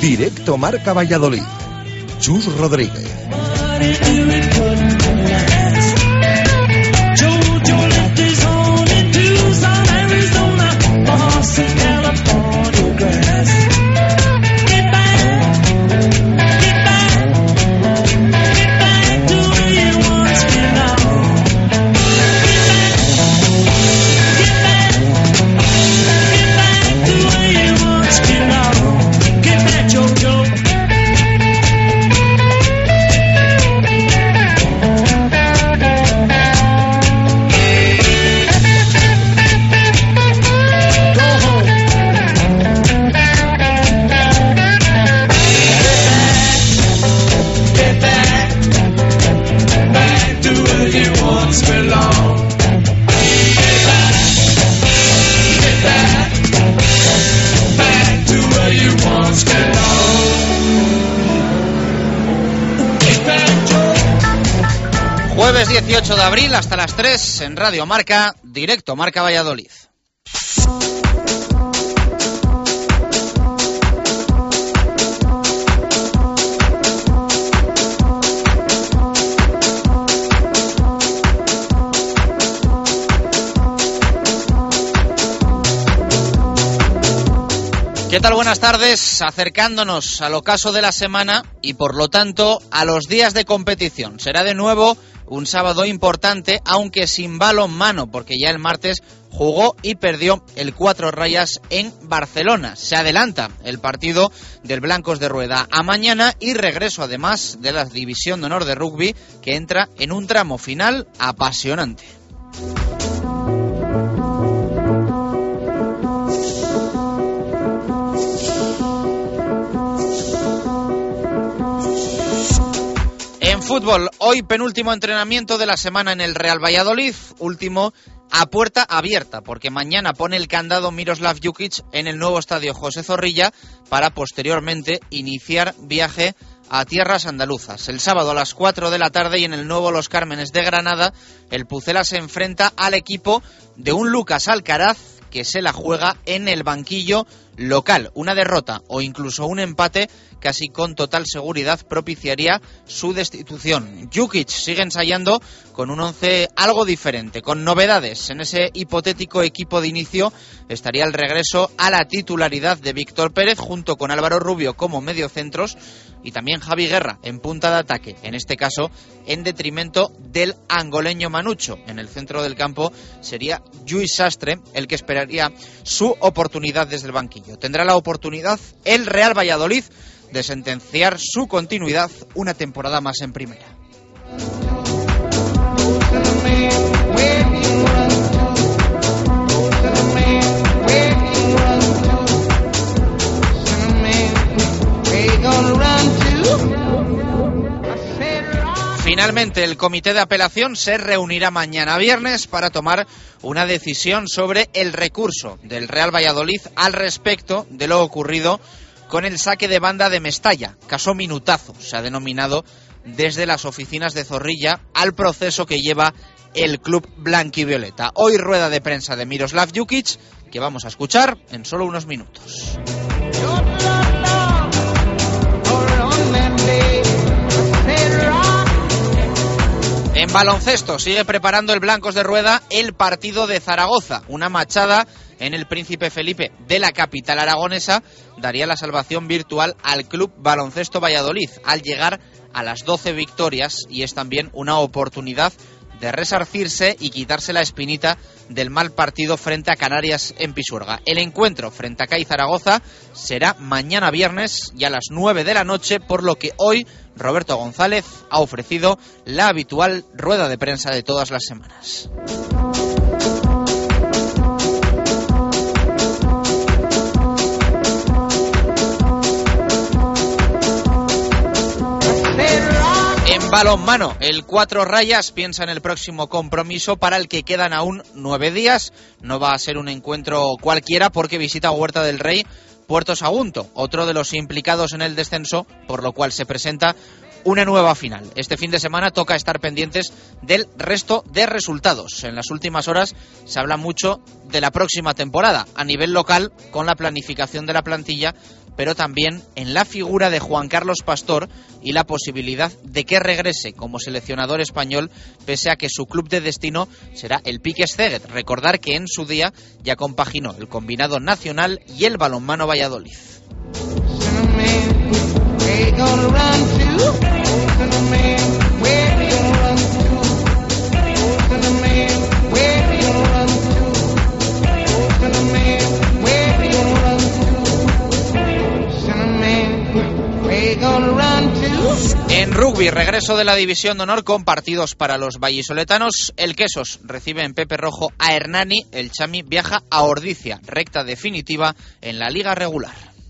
Directo Marca Valladolid. Chus Rodríguez. Jueves 18 de abril hasta las 3 en Radio Marca, Directo Marca Valladolid. ¿Qué tal? Buenas tardes, acercándonos al ocaso de la semana y por lo tanto a los días de competición. Será de nuevo un sábado importante, aunque sin balonmano, porque ya el martes jugó y perdió el Cuatro Rayas en Barcelona. Se adelanta el partido del Blancos de Rueda a mañana y regreso además de la División de Honor de Rugby, que entra en un tramo final apasionante. En fútbol, hoy penúltimo entrenamiento de la semana en el Real Valladolid, último a puerta abierta, porque mañana pone el candado Miroslav Jukic en el nuevo estadio José Zorrilla para posteriormente iniciar viaje a tierras andaluzas. El sábado a las 4 de la tarde y en el nuevo Los Cármenes de Granada, el Pucela se enfrenta al equipo de un Lucas Alcaraz que se la juega en el banquillo local. Una derrota o incluso un empate casi con total seguridad propiciaría su destitución. Jukic sigue ensayando con un once algo diferente, con novedades. En ese hipotético equipo de inicio estaría el regreso a la titularidad de Víctor Pérez junto con Álvaro Rubio como mediocentros y también Javi Guerra en punta de ataque, en este caso en detrimento del angoleño Manucho. En el centro del campo sería Lluís Sastre el que esperaría su oportunidad desde el banquillo. Tendrá la oportunidad el Real Valladolid de sentenciar su continuidad una temporada más en primera. Finalmente, el comité de apelación se reunirá mañana viernes para tomar una decisión sobre el recurso del Real Valladolid al respecto de lo ocurrido con el saque de banda de Mestalla, caso minutazo, se ha denominado desde las oficinas de Zorrilla al proceso que lleva el club blanquivioleta. Hoy rueda de prensa de Miroslav Jukic, que vamos a escuchar en solo unos minutos. En baloncesto sigue preparando el Blancos de Rueda el partido de Zaragoza. Una machada en el Príncipe Felipe de la capital aragonesa daría la salvación virtual al Club Baloncesto Valladolid al llegar a las 12 victorias y es también una oportunidad de resarcirse y quitarse la espinita del mal partido frente a Canarias en Pisuerga. El encuentro frente a CAI Zaragoza será mañana viernes y a las 9 de la noche, por lo que hoy Roberto González ha ofrecido la habitual rueda de prensa de todas las semanas. En balonmano, el Cuatro Rayas piensa en el próximo compromiso para el que quedan aún 9 días. No va a ser un encuentro cualquiera porque visita Huerta del Rey, Puerto Sagunto, otro de los implicados en el descenso, por lo cual se presenta una nueva final. Este fin de semana toca estar pendientes del resto de resultados. En las últimas horas se habla mucho de la próxima temporada a nivel local con la planificación de la plantilla, pero también en la figura de Juan Carlos Pastor y la posibilidad de que regrese como seleccionador español, pese a que su club de destino será el Piquet Szeged. Recordar que en su día ya compaginó el combinado nacional y el balonmano Valladolid. En rugby, regreso de la División de Honor con partidos para los vallisoletanos. El Quesos recibe en Pepe Rojo a Hernani. El Chami viaja a Ordizia, recta definitiva en la liga regular.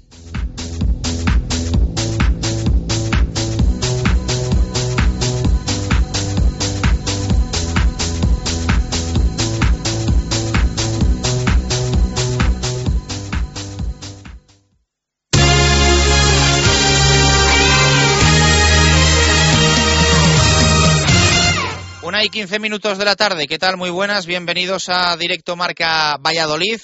Y 15 minutos de la tarde, ¿qué tal? Muy buenas, bienvenidos a Directo Marca Valladolid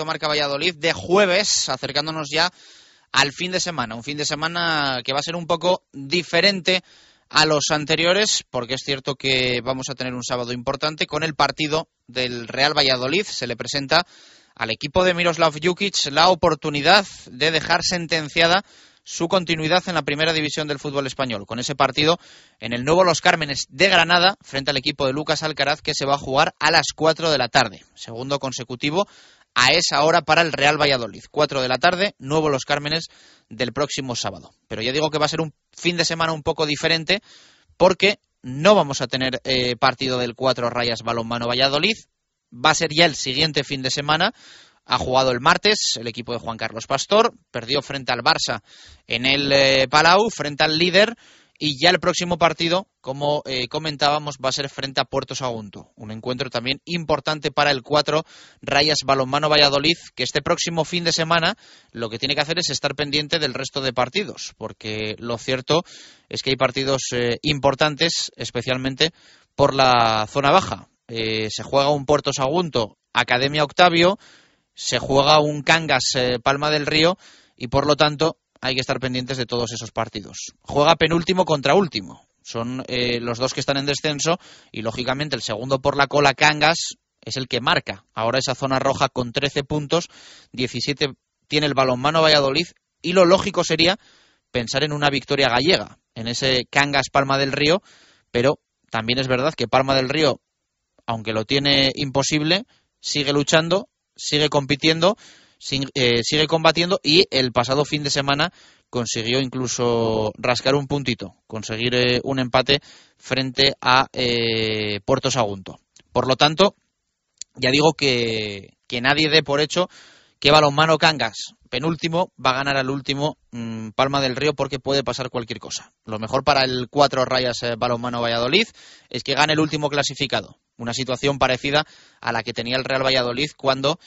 de jueves, acercándonos ya al fin de semana, un fin de semana que va a ser un poco diferente a los anteriores, porque es cierto que vamos a tener un sábado importante con el partido del Real Valladolid. Se le presenta al equipo de Miroslav Jukic la oportunidad de dejar sentenciada su continuidad en la primera división del fútbol español, con ese partido en el nuevo Los Cármenes de Granada frente al equipo de Lucas Alcaraz, que se va a jugar a las 4 de la tarde, segundo consecutivo a esa hora para el Real Valladolid. 4 de la tarde, nuevo Los Cármenes del próximo sábado. Pero ya digo que va a ser un fin de semana un poco diferente, porque no vamos a tener partido del 4 Rayas Balonmano Valladolid. Va a ser ya el siguiente fin de semana. Ha jugado el martes el equipo de Juan Carlos Pastor, perdió frente al Barça en el Palau, frente al líder, y ya el próximo partido, como comentábamos, va a ser frente a Puerto Sagunto. Un encuentro también importante para el 4 Rayas Balonmano Valladolid, que este próximo fin de semana lo que tiene que hacer es estar pendiente del resto de partidos, porque lo cierto es que hay partidos importantes, especialmente por la zona baja. Se juega un Puerto Sagunto Academia Octavio, se juega un Cangas Palma del Río y por lo tanto hay que estar pendientes de todos esos partidos. Juega penúltimo contra último. Son los dos que están en descenso y lógicamente el segundo por la cola, Cangas, es el que marca ahora esa zona roja con 13 puntos, 17 tiene el Balonmano Valladolid y lo lógico sería pensar en una victoria gallega, en ese Cangas Palma del Río, pero también es verdad que Palma del Río, aunque lo tiene imposible, sigue luchando, sigue compitiendo, sigue combatiendo y el pasado fin de semana consiguió incluso rascar un puntito, conseguir un empate frente a Puerto Sagunto. Por lo tanto, ya digo que nadie dé por hecho que Balonmano Cangas, penúltimo, va a ganar al último Palma del Río, porque puede pasar cualquier cosa. Lo mejor para el 4 Rayas Balonmano Valladolid es que gane el último clasificado. Una situación parecida a la que tenía el Real Valladolid cuando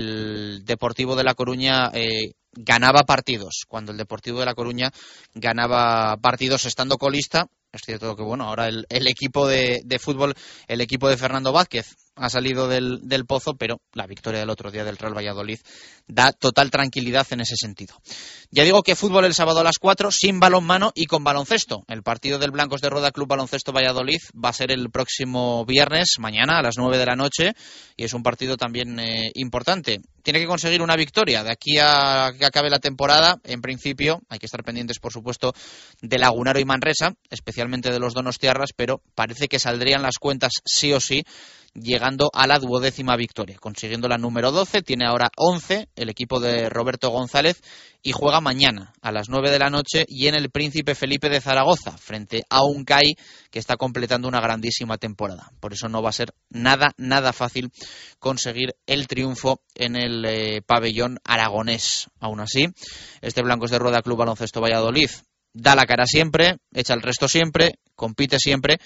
el Deportivo de La Coruña ganaba partidos. Cuando el Deportivo de La Coruña ganaba partidos estando colista. Es cierto que bueno, ahora el equipo de fútbol, el equipo de Fernando Vázquez ha salido del pozo, pero la victoria del otro día del Real Valladolid da total tranquilidad en ese sentido. Ya digo que fútbol el sábado a las 4, sin balonmano y con baloncesto. El partido del Blancos de Roda Club Baloncesto Valladolid va a ser el próximo viernes, mañana a las 9 de la noche, y es un partido también importante. Tiene que conseguir una victoria de aquí a que acabe la temporada. En principio hay que estar pendientes, por supuesto, de Lagunaro y Manresa, especialmente de los donostiarras, pero parece que saldrían las cuentas sí o sí, llegando a la 12ª victoria, consiguiendo la número 12, tiene ahora 11 el equipo de Roberto González y juega mañana a las 9 de la noche y en el Príncipe Felipe de Zaragoza, frente a un CAI que está completando una grandísima temporada. Por eso no va a ser nada fácil conseguir el triunfo en el pabellón aragonés. Aún así, este Blancos de Rueda Club Baloncesto Valladolid da la cara siempre, echa el resto siempre, compite siempre,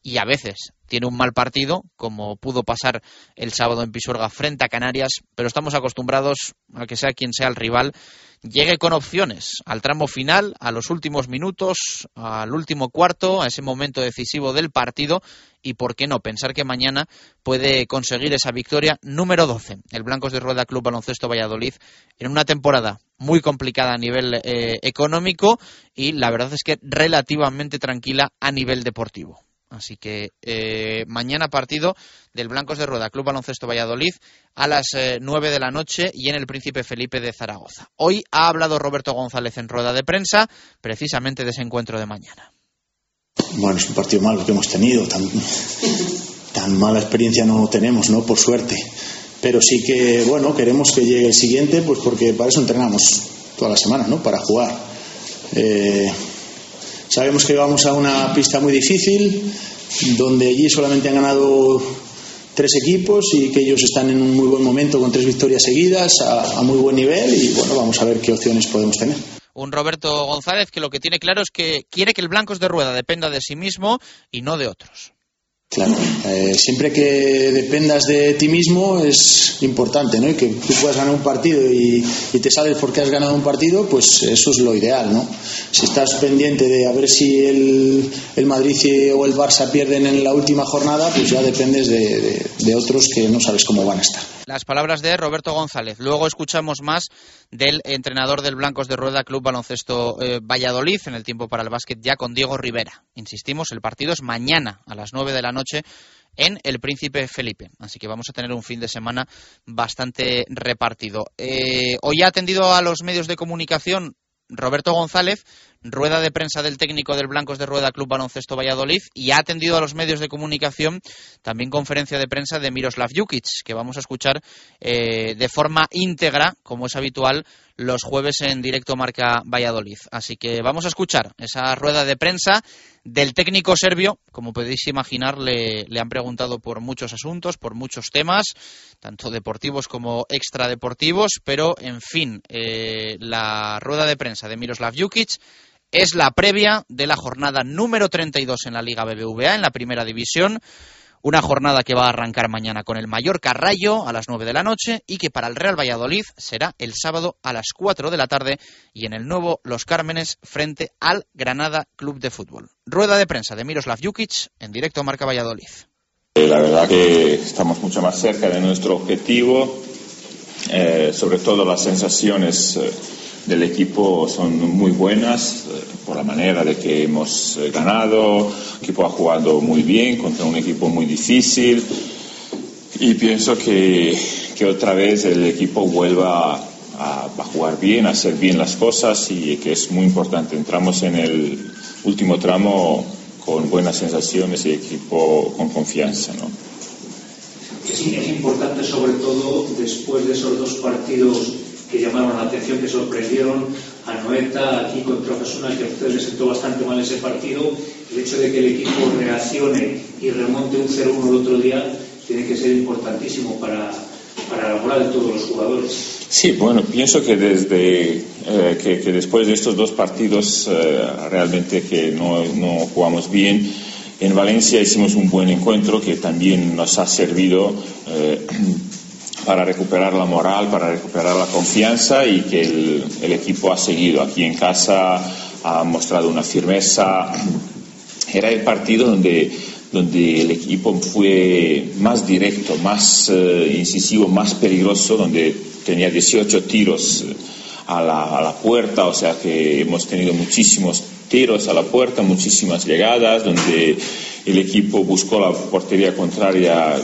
y a veces tiene un mal partido, como pudo pasar el sábado en Pisuerga frente a Canarias, pero estamos acostumbrados a que sea quien sea el rival, llegue con opciones al tramo final, a los últimos minutos, al último cuarto, a ese momento decisivo del partido, y por qué no pensar que mañana puede conseguir esa victoria número 12, el Blancos de Rueda Club Baloncesto Valladolid, en una temporada muy complicada a nivel económico y la verdad es que relativamente tranquila a nivel deportivo. Así que mañana partido del Blancos de Rueda Club Baloncesto Valladolid a las 9 de la noche y en el Príncipe Felipe de Zaragoza. Hoy ha hablado Roberto González en rueda de prensa precisamente de ese encuentro de mañana. Bueno, es un partido malo que hemos tenido, tan mala experiencia no tenemos, ¿no? Por suerte. Pero sí que, bueno, queremos que llegue el siguiente, pues porque para eso entrenamos toda la semana, ¿no? Para jugar. Sabemos que vamos a una pista muy difícil, donde allí solamente han ganado 3 equipos y que ellos están en un muy buen momento con 3 victorias seguidas a muy buen nivel y bueno, vamos a ver qué opciones podemos tener. Un Roberto González que lo que tiene claro es que quiere que el Blancos de Rueda dependa de sí mismo y no de otros. Claro, siempre que dependas de ti mismo es importante, ¿no? Y que tú puedas ganar un partido y te sabes por qué has ganado un partido, pues eso es lo ideal, ¿no? Si estás pendiente de a ver si el Madrid o el Barça pierden en la última jornada, pues ya dependes de otros que no sabes cómo van a estar. Las palabras de Roberto González. Luego escuchamos más del entrenador del Blancos de Rueda Club Baloncesto Valladolid en el tiempo para el básquet ya con Diego Rivera. Insistimos, el partido es mañana a las 9 de la noche en el Príncipe Felipe. Así que vamos a tener un fin de semana bastante repartido. Hoy ha atendido a los medios de comunicación Roberto González, rueda de prensa del técnico del Blancos de Rueda Club Baloncesto Valladolid, y ha atendido a los medios de comunicación también conferencia de prensa de Miroslav Jukic, que vamos a escuchar de forma íntegra, como es habitual, los jueves en Directo Marca Valladolid. Así que vamos a escuchar esa rueda de prensa del técnico serbio. Como podéis imaginar, le han preguntado por muchos asuntos, por muchos temas, tanto deportivos como extradeportivos, pero en fin, la rueda de prensa de Miroslav Jukic es la previa de la jornada número 32 en la Liga BBVA, en la primera división. Una jornada que va a arrancar mañana con el Mallorca Rayo a las 9 de la noche y que para el Real Valladolid será el sábado a las 4 de la tarde y en el nuevo Los Cármenes frente al Granada Club de Fútbol. Rueda de prensa de Miroslav Jukic en Directo Marca Valladolid. La verdad que estamos mucho más cerca de nuestro objetivo, sobre todo las sensaciones del equipo son muy buenas por la manera de que hemos ganado. El equipo ha jugado muy bien contra un equipo muy difícil y pienso que otra vez el equipo vuelva a jugar bien, a hacer bien las cosas y que es muy importante. Entramos en el último tramo con buenas sensaciones y equipo con confianza, ¿no? Que sí, es importante sobre todo después de esos 2 partidos que llamaron la atención, que sorprendieron a Noeta, aquí contra Osasuna, que a ustedes les sentó bastante mal ese partido. El hecho de que el equipo reaccione y remonte un 0-1 el otro día tiene que ser importantísimo para la moral de todos los jugadores. Sí, bueno, pienso que desde que después de estos 2 partidos realmente que no jugamos bien, en Valencia hicimos un buen encuentro que también nos ha servido para recuperar la moral, para recuperar la confianza y que el equipo ha seguido. Aquí en casa ha mostrado una firmeza. Era el partido donde el equipo fue más directo, más incisivo, más peligroso, donde tenía 18 tiros a la puerta, o sea que hemos tenido muchísimos tiros a la puerta, muchísimas llegadas, donde el equipo buscó la portería contraria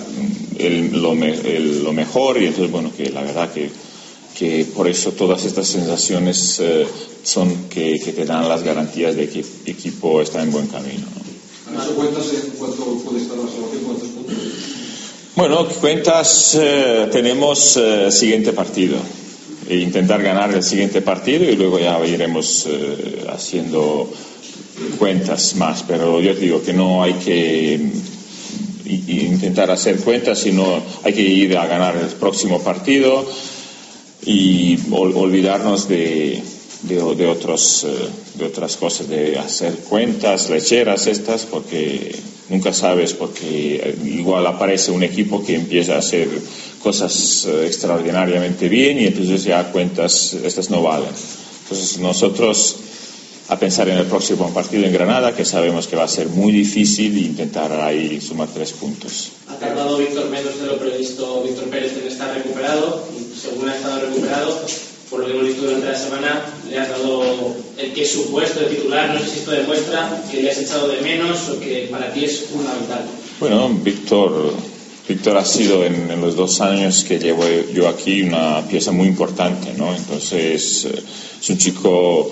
lo mejor y entonces bueno, que la verdad que por eso todas estas sensaciones son que te dan las garantías de que el equipo está en buen camino, ¿no? ¿Cuántas cuánto puede estar la salvación? ¿Cuántos puntos? Bueno, cuentas tenemos siguiente partido e intentar ganar el siguiente partido y luego ya iremos haciendo cuentas más, pero yo digo que no hay que intentar hacer cuentas, sino hay que ir a ganar el próximo partido y olvidarnos de de otras cosas, de hacer cuentas lecheras estas, porque nunca sabes, porque igual aparece un equipo que empieza a hacer cosas extraordinariamente bien y entonces ya cuentas estas no valen. Entonces nosotros a pensar en el próximo partido en Granada, que sabemos que va a ser muy difícil, e intentar ahí sumar 3 puntos. Ha tardado Víctor menos de lo previsto. Víctor Pérez en estar recuperado, y según ha estado recuperado, por lo que hemos visto durante la semana, le has dado el que es su puesto de titular. No sé si esto demuestra que le has echado de menos o que para ti es fundamental. Bueno, Víctor ha sido en los 2 años que llevo yo aquí una pieza muy importante, ¿no? Entonces es un chico,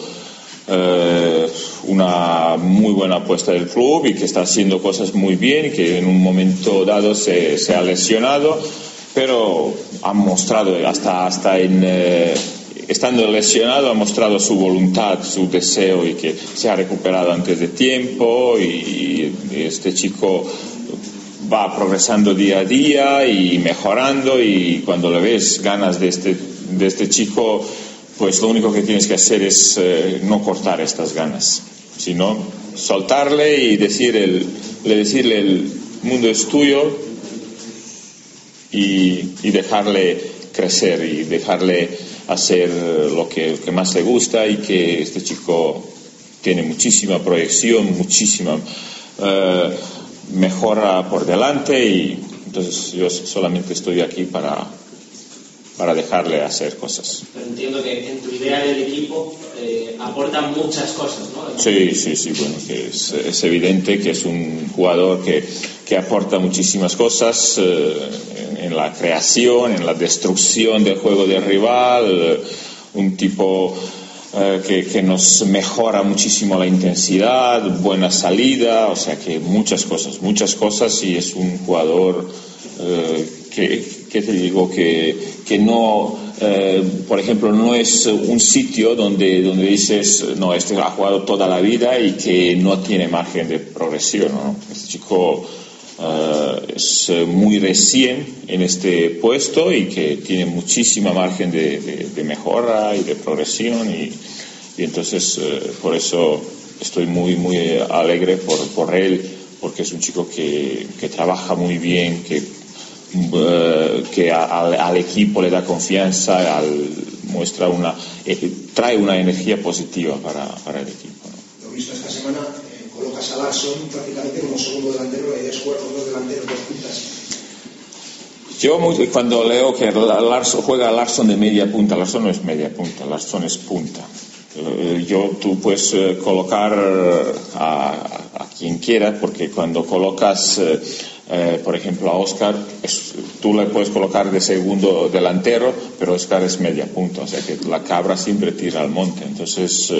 una muy buena apuesta del club y que está haciendo cosas muy bien y que en un momento dado se ha lesionado, pero ha mostrado hasta estando lesionado ha mostrado su voluntad, su deseo y que se ha recuperado antes de tiempo y este chico va progresando día a día y mejorando, y cuando le ves ganas de este chico, pues lo único que tienes que hacer es no cortar estas ganas, sino soltarle y decirle el mundo es tuyo y dejarle crecer y dejarle hacer lo que más le gusta, y que este chico tiene muchísima proyección, muchísima mejora por delante, y entonces yo solamente estoy aquí para dejarle hacer cosas. Pero entiendo que en tu idea del equipo aportan muchas cosas, ¿no? Sí, bueno, que es evidente que es un jugador que aporta muchísimas cosas en la creación, en la destrucción del juego del rival, un tipo que nos mejora muchísimo la intensidad, buena salida, o sea que muchas cosas, y es un jugador que te digo que no, por ejemplo, no es un sitio donde dices, no, este ha jugado toda la vida y que no tiene margen de progresión, ¿no? Este chico es muy recién en este puesto y que tiene muchísima margen de mejora y de progresión, y entonces por eso estoy muy alegre por él, porque es un chico que trabaja muy bien, que al equipo le da confianza, trae una energía positiva para el equipo, ¿no? Lo visto esta semana, colocas a Larsson prácticamente como segundo delantero, la idea es jugar con 2 delanteros, 2 puntas. Yo cuando leo que juega Larsson de media punta, Larsson no es media punta, Larsson es punta. Tú puedes colocar a quien quieras, porque cuando colocas por ejemplo a Óscar, tú le puedes colocar de segundo delantero, pero Óscar es media punta, o sea que la cabra siempre tira al monte. Entonces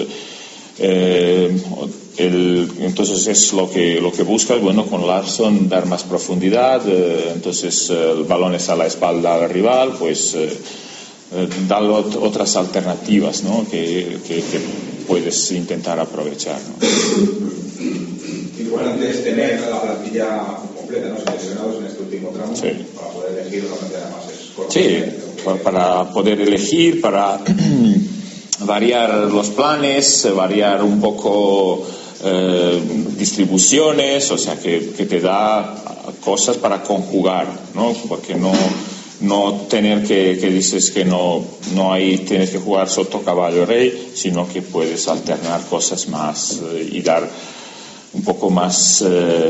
entonces es lo que buscas, bueno, con Larsson dar más profundidad, entonces el balón está a la espalda del rival, pues darle otras alternativas, ¿no? que puedes intentar aprovechar, ¿no? Importante es tener la plantilla completa, ¿no? Seleccionados en este último tramo, sí, para poder elegir una plantilla más corta. Sí, para poder elegir, para variar los planes, variar un poco distribuciones, o sea que te da cosas para conjugar, ¿no? Porque no tener que dices que no hay, tienes que jugar soto, caballo, rey, sino que puedes alternar cosas más y dar un poco más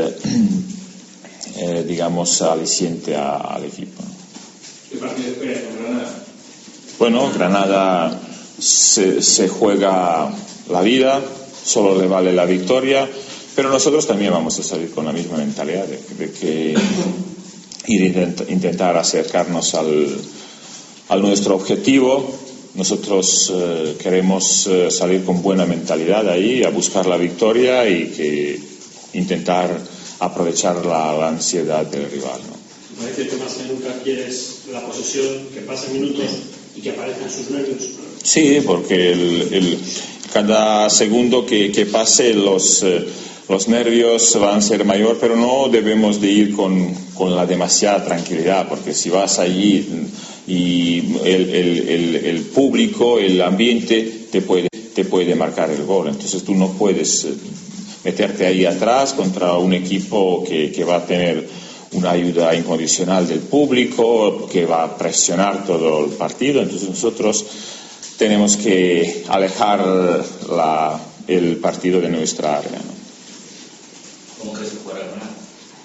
digamos aliciente al equipo. ¿Qué partido esperas con Granada? Bueno, Granada se juega la vida, solo le vale la victoria, pero nosotros también vamos a salir con la misma mentalidad de que intentar acercarnos al nuestro objetivo. Nosotros queremos salir con buena mentalidad ahí, a buscar la victoria y que intentar aprovechar la ansiedad del rival, ¿no? Parece que más que nunca quieres la posesión, que pasen minutos y que aparezcan sus nervios. Sí, porque cada segundo que pase los nervios van a ser mayor, pero no debemos de ir con la demasiada tranquilidad, porque si vas allí y el público, el ambiente te puede te puede marcar el gol. Entonces tú no puedes meterte ahí atrás contra un equipo que va a tener una ayuda incondicional del público, que va a presionar todo el partido. Entonces nosotros tenemos que alejar el partido de nuestra área, ¿no? ¿Cómo crees que jugará Granada?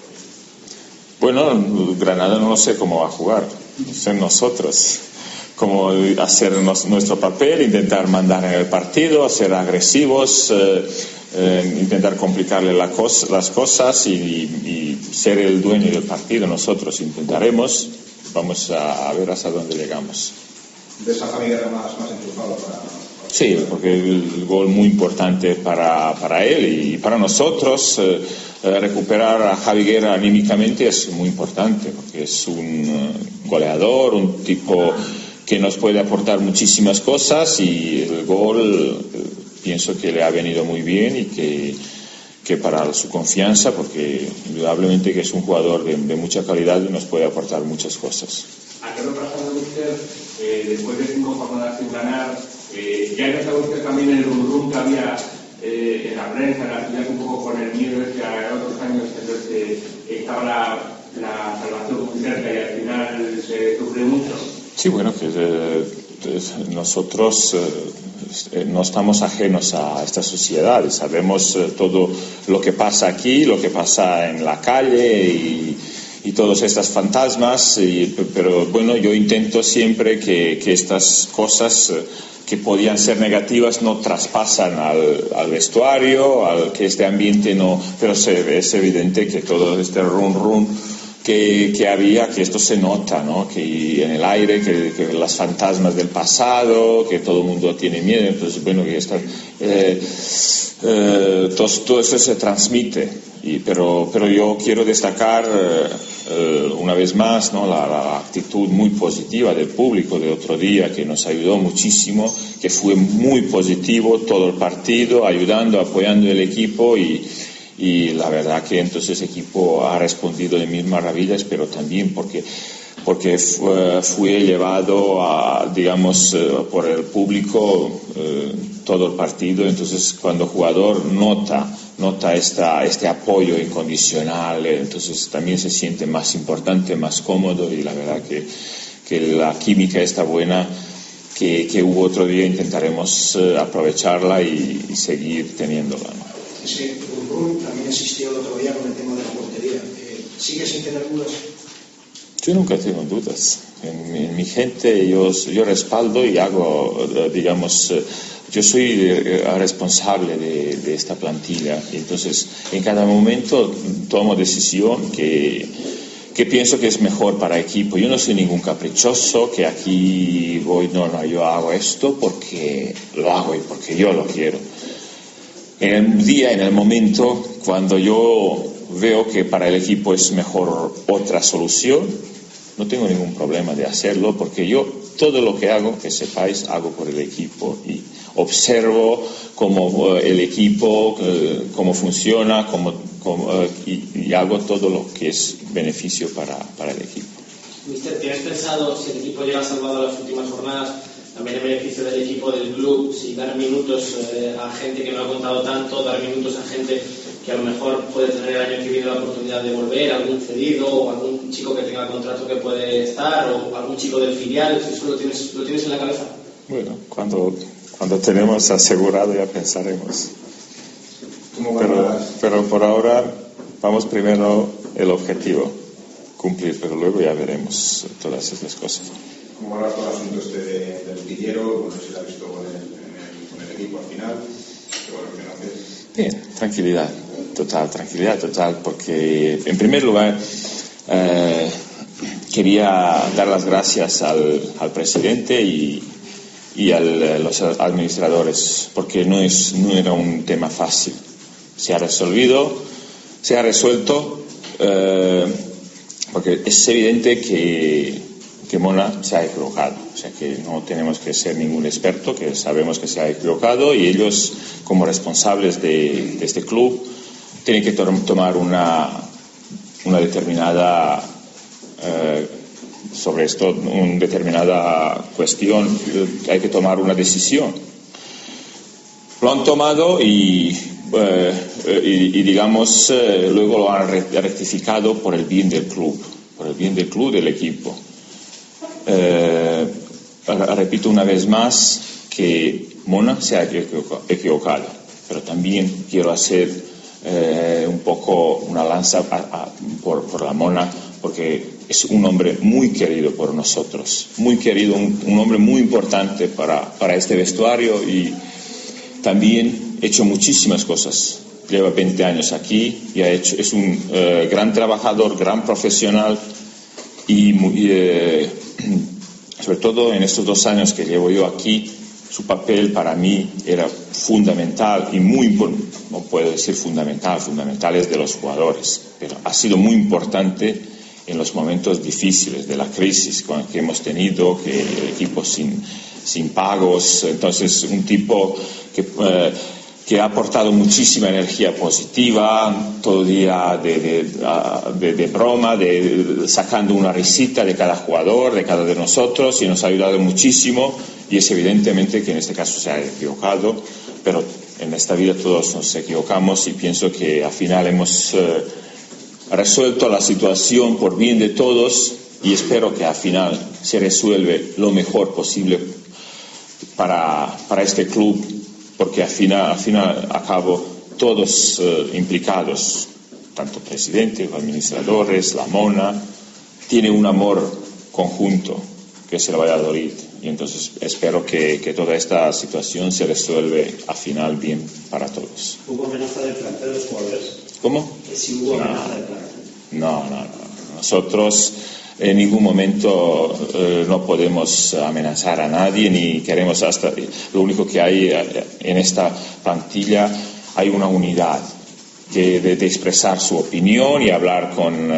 Bueno, Granada no sé cómo va a jugar, ser nosotros. Cómo hacer nuestro papel, intentar mandar en el partido, ser agresivos, intentar complicarle las cosas y ser el dueño del partido. Nosotros intentaremos, vamos a ver hasta dónde llegamos. ¿De esa Javi Guerra más enchufado para...? Sí, porque el gol muy importante para él y para nosotros. Recuperar a Javi Guerra anímicamente es muy importante, porque es un goleador, un tipo que nos puede aportar muchísimas cosas, y el gol pienso que le ha venido muy bien y que para su confianza, porque indudablemente que es un jugador de mucha calidad y nos puede aportar muchas cosas. ¿A qué repasando usted, después de 5 jornadas sin ganar, ya notaba usted también el rum que había en la prensa, en la ciudad, un poco con el miedo de que a otros años entonces, estaba la salvación muy cerca y al final se sufrió mucho? Sí, bueno, que nosotros no estamos ajenos a esta sociedad y sabemos todo lo que pasa aquí, lo que pasa en la calle y todos estos fantasmas, pero bueno, yo intento siempre que estas cosas que podían ser negativas no traspasan al vestuario, al que este ambiente no, pero es evidente que todo este run que había, que esto se nota, ¿no? Que en el aire, que las fantasmas del pasado, que todo el mundo tiene miedo. Entonces, bueno, que todo eso se transmite. Pero yo quiero destacar una vez más, ¿no? la actitud muy positiva del público de otro día, que nos ayudó muchísimo, que fue muy positivo todo el partido, ayudando, apoyando el equipo, y la verdad que entonces el equipo ha respondido de mil maravillas, pero también porque fue llevado digamos, por el público todo el partido. Entonces cuando el jugador nota este apoyo incondicional, entonces también se siente más importante, más cómodo, y la verdad que la química está buena que hubo otro día. Intentaremos aprovecharla y seguir teniéndola, ¿no? Ese rum también existió el otro día con el tema de la portería. ¿Sigue sin tener dudas? Yo nunca tengo dudas. En mi gente yo respaldo y hago, digamos, yo soy responsable de esta plantilla. Entonces, en cada momento tomo decisión que pienso que es mejor para el equipo. Yo no soy ningún caprichoso que aquí voy, no, yo hago esto porque lo hago y porque yo lo quiero. En el día, en el momento, cuando yo veo que para el equipo es mejor otra solución, no tengo ningún problema de hacerlo, porque yo todo lo que hago, que sepáis, hago por el equipo y observo cómo el equipo, cómo funciona, y hago todo lo que es beneficio para el equipo. Mister, ¿tienes pensado, si el equipo llega salvado las últimas jornadas, también en beneficio del equipo, del club, si dar minutos a gente que no ha contado tanto, dar minutos a gente que a lo mejor puede tener el año que viene la oportunidad de volver, algún cedido o algún chico que tenga contrato que puede estar, o algún chico del filial? ¿Eso lo tienes en la cabeza? Bueno, cuando tenemos asegurado ya pensaremos. Pero por ahora vamos primero el objetivo, cumplir, pero luego ya veremos todas estas cosas. ¿Cómo va todo el asunto del Guillero? Bueno, si lo ha visto con el equipo al final. Pero bueno, bien, tranquilidad total, porque en primer lugar quería dar las gracias al presidente y a los administradores, porque no era un tema fácil. Se ha resuelto, porque es evidente que Mona se ha equivocado, o sea que no tenemos que ser ningún experto, que sabemos que se ha equivocado, y ellos, como responsables de este club, tienen que tomar una determinada sobre esto, una determinada cuestión, hay que tomar una decisión. lo han tomado y digamos, luego lo han rectificado por el bien del club, del equipo. Repito una vez más que Mona se ha equivocado, pero también quiero hacer un poco una lanza por la Mona, porque es un hombre muy querido por nosotros, muy querido, un hombre muy importante para este vestuario, y también ha hecho muchísimas cosas. Lleva 20 años aquí y es un gran trabajador, gran profesional, y sobre todo en estos 2 años que llevo yo aquí, su papel para mí era fundamental y muy importante. No puedo decir fundamental es de los jugadores, pero ha sido muy importante en los momentos difíciles de la crisis que hemos tenido, que el equipo sin pagos. Entonces, un tipo que ha aportado muchísima energía positiva, todo día de broma, sacando una risita de cada jugador, de cada de nosotros, y nos ha ayudado muchísimo. Y es evidentemente que en este caso se ha equivocado, pero en esta vida todos nos equivocamos, y pienso que al final hemos resuelto la situación por bien de todos, y espero que al final se resuelve lo mejor posible para este club, porque al final a cabo todos implicados, tanto presidente, administradores, la Mona, tiene un amor conjunto que es el Valladolid, y entonces espero que toda esta situación se resuelve al final bien para todos. ¿Hubo amenaza de planta de los jugadores? ¿Cómo? Que sí hubo amenaza de planta. No. Nosotros en ningún momento no podemos amenazar a nadie, ni queremos lo único que hay en esta plantilla, hay una unidad de expresar su opinión y hablar con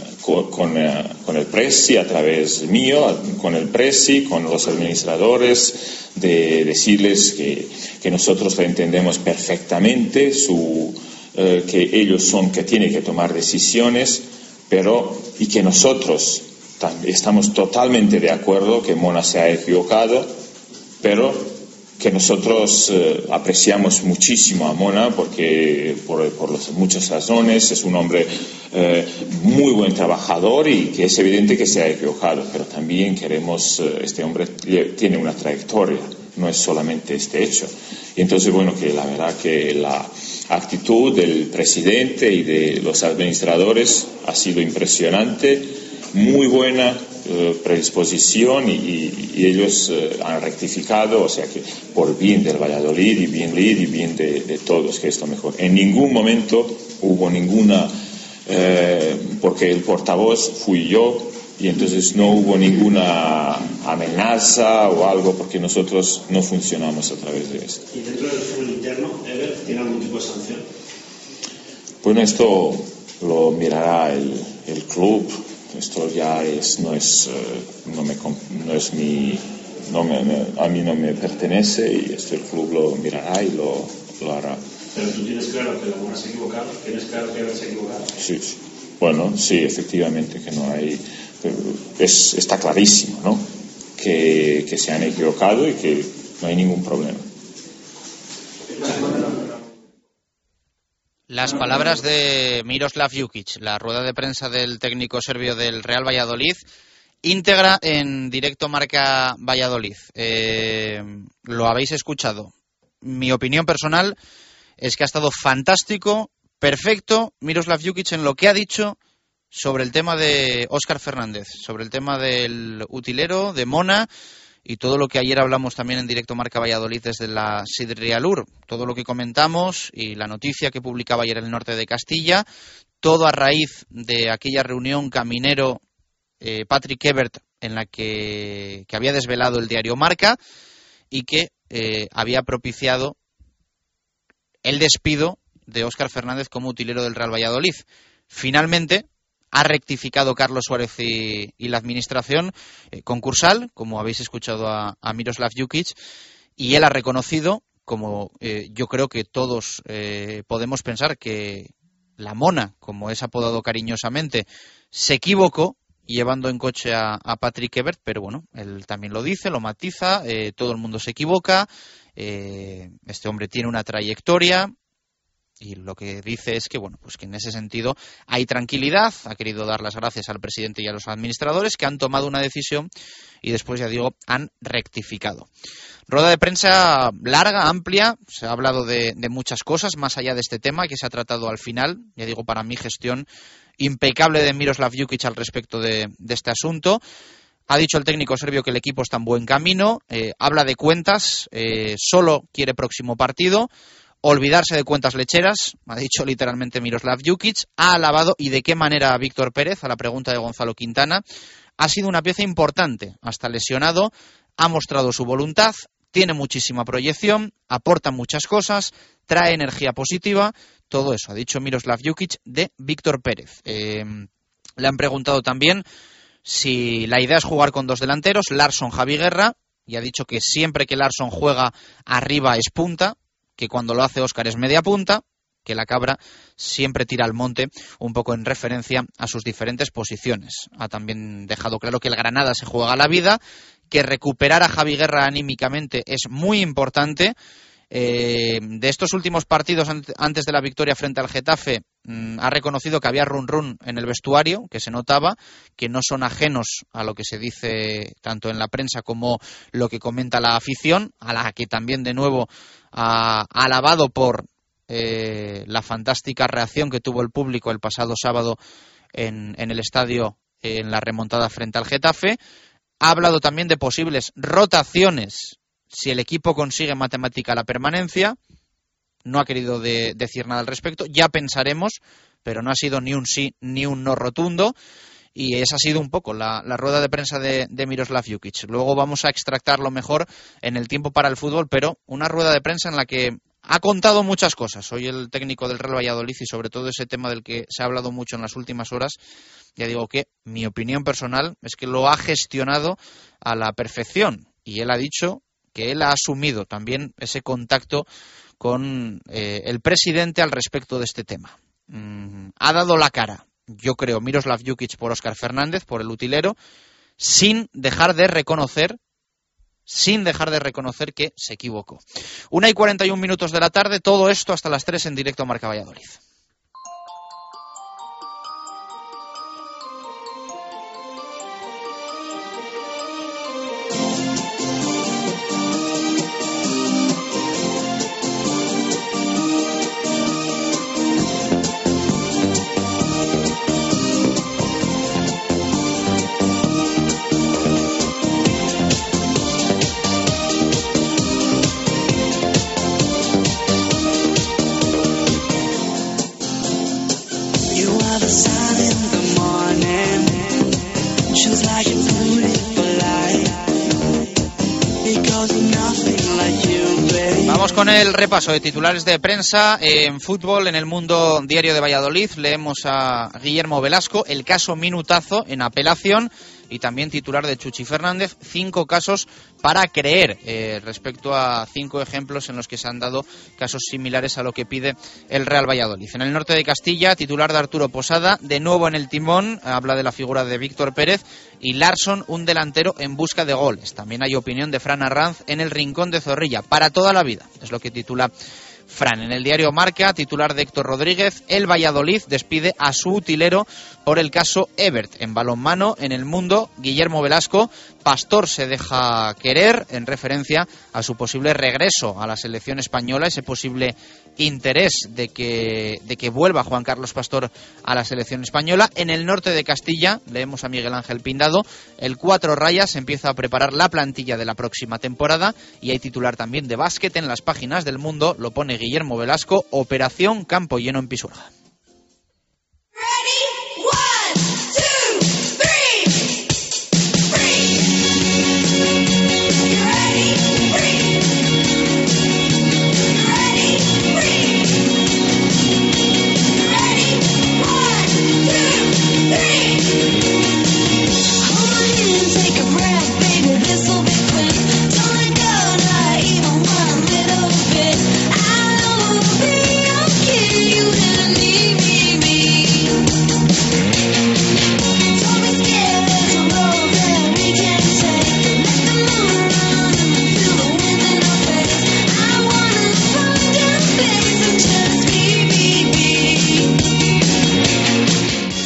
el presi, a través mío, con el presi, con los administradores, de decirles que nosotros entendemos perfectamente que ellos son que tienen que tomar decisiones, y que nosotros estamos totalmente de acuerdo que Mona se ha equivocado, pero que nosotros apreciamos muchísimo a Mona porque por muchas razones es un hombre muy buen trabajador, y que es evidente que se ha equivocado, pero también queremos, este hombre tiene una trayectoria, no es solamente este hecho. Y entonces, bueno, que la verdad que la actitud del presidente y de los administradores ha sido impresionante, muy buena predisposición, y ellos han rectificado, o sea que por bien del Valladolid y bien de todos, que es lo mejor. En ningún momento hubo ninguna, porque el portavoz fui yo, y entonces no hubo ninguna amenaza o algo, porque nosotros no funcionamos a través de esto. ¿Y dentro del fútbol interno, Ever, tiene algún tipo de sanción? Bueno, esto lo mirará el club. Esto ya a mí no me pertenece, y esto el club lo mirará y lo hará. Pero tú tienes claro que la Mona se ha equivocado, tienes claro que Ever se ha equivocado. Sí. Bueno, sí, efectivamente que no hay, está clarísimo, ¿no? Que se han equivocado y que no hay ningún problema. Las palabras de Miroslav Jukic, la rueda de prensa del técnico serbio del Real Valladolid, íntegra en Directo Marca Valladolid. Lo habéis escuchado. Mi opinión personal es que ha estado fantástico, perfecto, Miroslav Jukic en lo que ha dicho sobre el tema de Óscar Fernández, sobre el tema del utilero, de Mona, y todo lo que ayer hablamos también en Directo Marca Valladolid desde la Sidrialur, todo lo que comentamos y la noticia que publicaba ayer el Norte de Castilla, todo a raíz de aquella reunión Caminero Patrick Ebert en la que había desvelado el diario Marca y que había propiciado el despido de Óscar Fernández como utilero del Real Valladolid. Finalmente ha rectificado Carlos Suárez y la administración concursal, como habéis escuchado a Miroslav Jukic, y él ha reconocido, como yo creo que todos podemos pensar, que la Mona, como es apodado cariñosamente, se equivocó llevando en coche a Patrick Ebert, pero bueno, él también lo dice, lo matiza, todo el mundo se equivoca, Este hombre tiene una trayectoria y lo que dice es que, bueno, pues que en ese sentido hay tranquilidad. Ha querido dar las gracias al presidente y a los administradores que han tomado una decisión y después, ya digo, han rectificado. Rueda de prensa larga, amplia, se ha hablado de muchas cosas más allá de este tema que se ha tratado al final. Ya digo, para mí, gestión impecable de Miroslav Jukic al respecto de este asunto. Ha dicho el técnico serbio que el equipo está en buen camino, habla de cuentas, solo quiere próximo partido, olvidarse de cuentas lecheras, ha dicho literalmente Miroslav Jukic, ha alabado y de qué manera a Víctor Pérez, a la pregunta de Gonzalo Quintana, ha sido una pieza importante, hasta lesionado, ha mostrado su voluntad, tiene muchísima proyección, aporta muchas cosas, trae energía positiva, todo eso, ha dicho Miroslav Jukic de Víctor Pérez. Le han preguntado también si la idea es jugar con dos delanteros, Larsson, Javi Guerra, y ha dicho que siempre que Larsson juega arriba es punta, que cuando lo hace Óscar es media punta, que la cabra siempre tira al monte, un poco en referencia a sus diferentes posiciones. Ha también dejado claro que el Granada se juega la vida, que recuperar a Javi Guerra anímicamente es muy importante. De estos últimos partidos antes de la victoria frente al Getafe, ha reconocido que había run en el vestuario, que se notaba, que no son ajenos a lo que se dice tanto en la prensa como lo que comenta la afición, a la que también de nuevo ha alabado por la fantástica reacción que tuvo el público el pasado sábado en el estadio en la remontada frente al Getafe. Ha hablado también de posibles rotaciones si el equipo consigue en matemática la permanencia. No ha querido decir nada al respecto. Ya pensaremos, pero no ha sido ni un sí ni un no rotundo. Y esa ha sido un poco la rueda de prensa de Miroslav Jukic. Luego vamos a extractar lo mejor en el tiempo para el fútbol, pero una rueda de prensa en la que ha contado muchas cosas. Hoy el técnico del Real Valladolid y sobre todo ese tema del que se ha hablado mucho en las últimas horas, ya digo que mi opinión personal es que lo ha gestionado a la perfección. Y él ha dicho que él ha asumido también ese contacto con el presidente al respecto de este tema. Ha dado la cara, yo creo, Miroslav Jukic por Óscar Fernández, por el utilero, sin dejar de reconocer que se equivocó. 1:41 de la tarde, todo esto hasta las 3 en directo a Marca Valladolid. Vamos con el repaso de titulares de prensa en fútbol. En El Mundo Diario de Valladolid leemos a Guillermo Velasco, el caso minutazo en apelación, y también titular de Chuchi Fernández, 5 casos para creer, respecto a 5 ejemplos en los que se han dado casos similares a lo que pide el Real Valladolid. En el norte de Castilla, titular de Arturo Posada, de nuevo en el timón, habla de la figura de Víctor Pérez, y Larsson, un delantero en busca de goles. También hay opinión de Fran Arranz en El Rincón de Zorrilla, para toda la vida, es lo que titula Fran. En el diario Marca, titular de Héctor Rodríguez, el Valladolid despide a su utilero por el caso Ebert. En balonmano, en El Mundo, Guillermo Velasco, Pastor se deja querer, en referencia a su posible regreso a la selección española, ese posible interés de que vuelva Juan Carlos Pastor a la selección española. En el norte de Castilla, leemos a Miguel Ángel Pindado, el 4 Rayas empieza a preparar la plantilla de la próxima temporada, y hay titular también de básquet en las páginas del Mundo, lo pone Guillermo Velasco, operación campo lleno en Pisuerga. You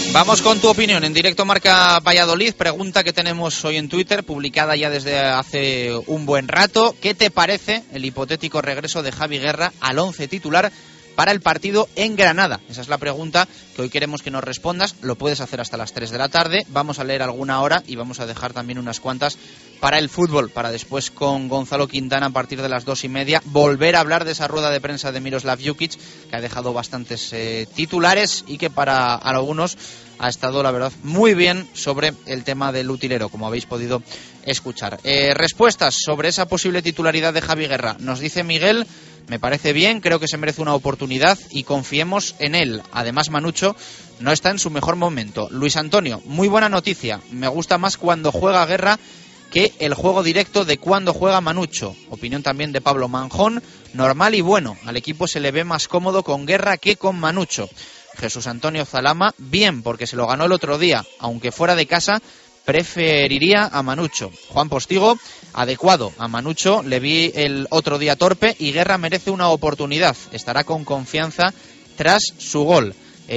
Vamos con tu opinión en directo Marca Valladolid. Pregunta que tenemos hoy en Twitter, publicada ya desde hace un buen rato. ¿Qué te parece el hipotético regreso de Javi Guerra al 11 titular para el partido en Granada? Esa es la pregunta que hoy queremos que nos respondas. Lo puedes hacer hasta las 3 de la tarde. Vamos a leer alguna hora y vamos a dejar también unas cuantas para el fútbol, para después con Gonzalo Quintana a partir de las 2:30 volver a hablar de esa rueda de prensa de Miroslav Jukic, que ha dejado bastantes titulares y que para algunos ha estado, la verdad, muy bien sobre el tema del utilero, como habéis podido escuchar. Respuestas sobre esa posible titularidad de Javi Guerra. Nos dice Miguel: me parece bien, creo que se merece una oportunidad y confiemos en él. Además, Manucho no está en su mejor momento. Luis Antonio: muy buena noticia. Me gusta más cuando juega Guerra que el juego directo de cuando juega Manucho. Opinión también de Pablo Manjón: normal y bueno. Al equipo se le ve más cómodo con Guerra que con Manucho. Jesús Antonio Zalama: bien, porque se lo ganó el otro día. Aunque fuera de casa, preferiría a Manucho. Juan Postigo: adecuado. A Manucho le vi el otro día torpe y Guerra merece una oportunidad. Estará con confianza tras su gol.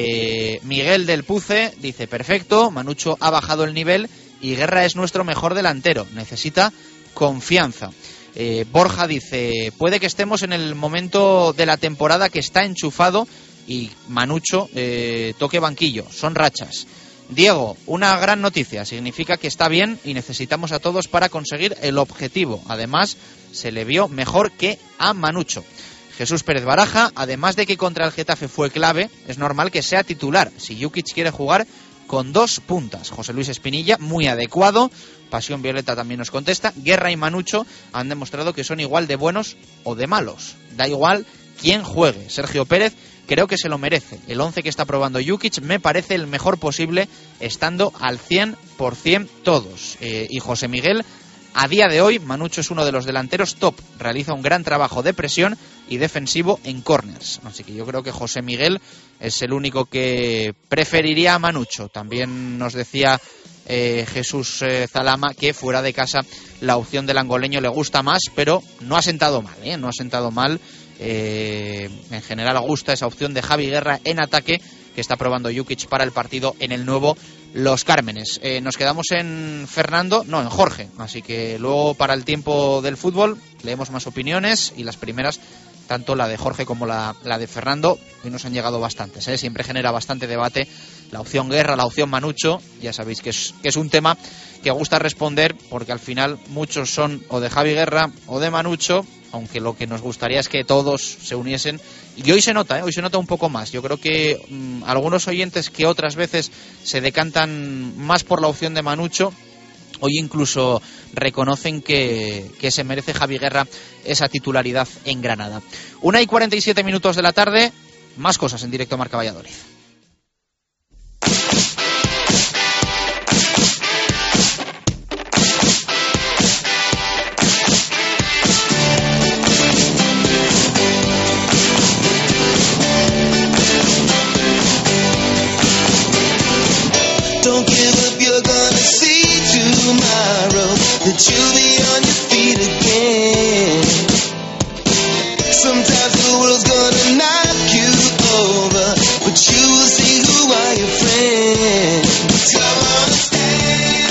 Miguel del Puce dice: perfecto, Manucho ha bajado el nivel y Guerra es nuestro mejor delantero. Necesita confianza. Borja dice: puede que estemos en el momento de la temporada que está enchufado y Manucho toque banquillo. Son rachas. Diego: una gran noticia, significa que está bien y necesitamos a todos para conseguir el objetivo. Además, se le vio mejor que a Manucho. Jesús Pérez Baraja: además de que contra el Getafe fue clave, es normal que sea titular si Jukic quiere jugar con dos puntas. José Luis Espinilla: muy adecuado. Pasión Violeta también nos contesta: Guerra y Manucho han demostrado que son igual de buenos o de malos. Da igual quién juegue. Sergio Pérez: creo que se lo merece. El 11 que está probando Jukic me parece el mejor posible, estando al 100% todos. Y José Miguel: a día de hoy, Manucho es uno de los delanteros top. Realiza un gran trabajo de presión y defensivo en corners. Así que yo creo que José Miguel es el único que preferiría a Manucho. También nos decía Jesús Zalama que fuera de casa la opción del angoleño le gusta más, pero no ha sentado mal, no ha sentado mal. En general gusta esa opción de Javi Guerra en ataque que está probando Jukic para el partido en el nuevo Los Cármenes. Nos quedamos en en Jorge, así que luego para el tiempo del fútbol leemos más opiniones y las primeras, tanto la de Jorge como la de Fernando, hoy nos han llegado bastantes, siempre genera bastante debate la opción Guerra, la opción Manucho. Ya sabéis que es un tema que gusta responder porque al final muchos son o de Javi Guerra o de Manucho, aunque lo que nos gustaría es que todos se uniesen. Y hoy se nota un poco más. Yo creo que algunos oyentes que otras veces se decantan más por la opción de Manucho, hoy incluso reconocen que se merece Javi Guerra esa titularidad en Granada. 1:47 de la tarde, más cosas en directo Marca Valladolid. Don't give up, you're gonna see tomorrow that you'll be on your feet again. Sometimes the world's gonna knock you over, but you will see who are your friends. Come on, stand.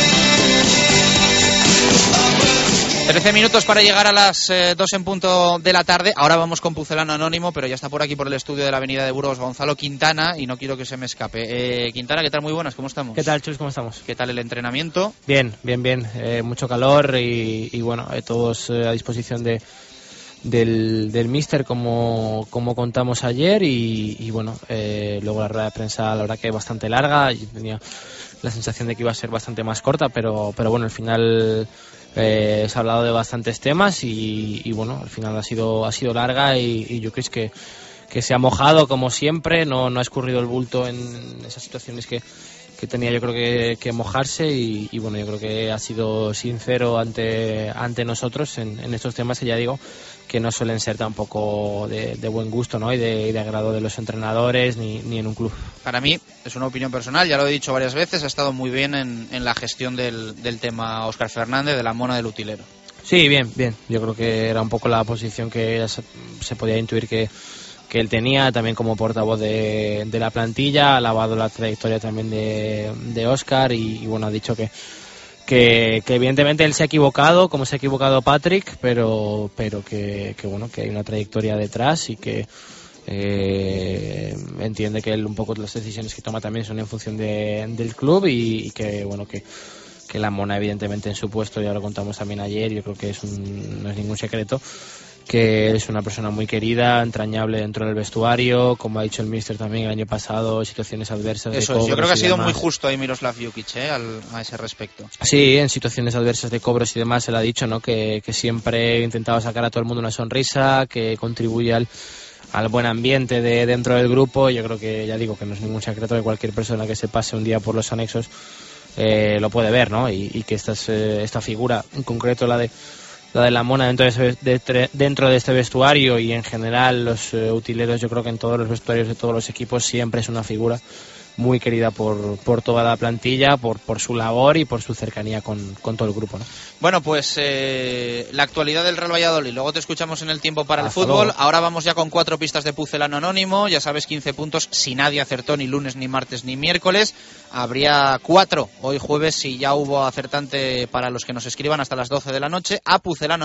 13 minutos para llegar a las 2 en punto de la tarde. Ahora vamos con Pucelano Anónimo, pero ya está por aquí por el estudio de la Avenida de Burgos Gonzalo Quintana y no quiero que se me escape. Quintana, ¿qué tal? Muy buenas, ¿cómo estamos? ¿Qué tal, Chus? ¿Cómo estamos? ¿Qué tal el entrenamiento? Bien. Mucho calor y bueno, todos a disposición del míster como contamos ayer y bueno, luego la rueda de prensa la verdad que bastante larga. Yo tenía la sensación de que iba a ser bastante más corta, pero bueno, al final se ha hablado de bastantes temas y bueno, al final ha sido larga y yo creo que se ha mojado como siempre, no ha escurrido el bulto en esas situaciones que tenía yo creo que mojarse y bueno, yo creo que ha sido sincero ante nosotros en estos temas que ya digo que no suelen ser tampoco de buen gusto, ¿no? y de agrado de los entrenadores ni en un club. Para mí es una opinión personal, ya lo he dicho varias veces, ha estado muy bien en la gestión del tema Óscar Fernández, de la mona del utilero. Sí, bien, yo creo que era un poco la posición que se podía intuir que él tenía, también como portavoz de la plantilla. Ha alabado la trayectoria también de Óscar y bueno, ha dicho que evidentemente él se ha equivocado, como se ha equivocado Patrick, pero que bueno, que hay una trayectoria detrás y que entiende que él un poco las decisiones que toma también son en función del club y que bueno, que la Mona evidentemente en su puesto, ya lo contamos también ayer, yo creo que no es ningún secreto, que es una persona muy querida, entrañable dentro del vestuario, como ha dicho el míster también el año pasado, situaciones adversas. Eso es, yo creo que ha sido muy justo ahí Miroslav Jukic a ese respecto. Sí, en situaciones adversas de cobros y demás, él ha dicho, ¿no?, que siempre intentaba sacar a todo el mundo una sonrisa, que contribuye al buen ambiente dentro del grupo. Yo creo que, ya digo, que no es ningún secreto que cualquier persona que se pase un día por los anexos lo puede ver, ¿no? Y que esta figura, en concreto la de la Mona dentro de este vestuario y en general los utileros, yo creo que en todos los vestuarios de todos los equipos siempre es una figura muy querida por toda la plantilla, por su labor y por su cercanía con todo el grupo, ¿no? Bueno, pues la actualidad del Real Valladolid. Luego te escuchamos en el tiempo para el fútbol. Luego. Ahora vamos ya con 4 pistas de Pucelano Anónimo. Ya sabes, 15 puntos si nadie acertó ni lunes, ni martes, ni miércoles. Habría 4 hoy jueves si ya hubo acertante para los que nos escriban hasta las 12 de la noche a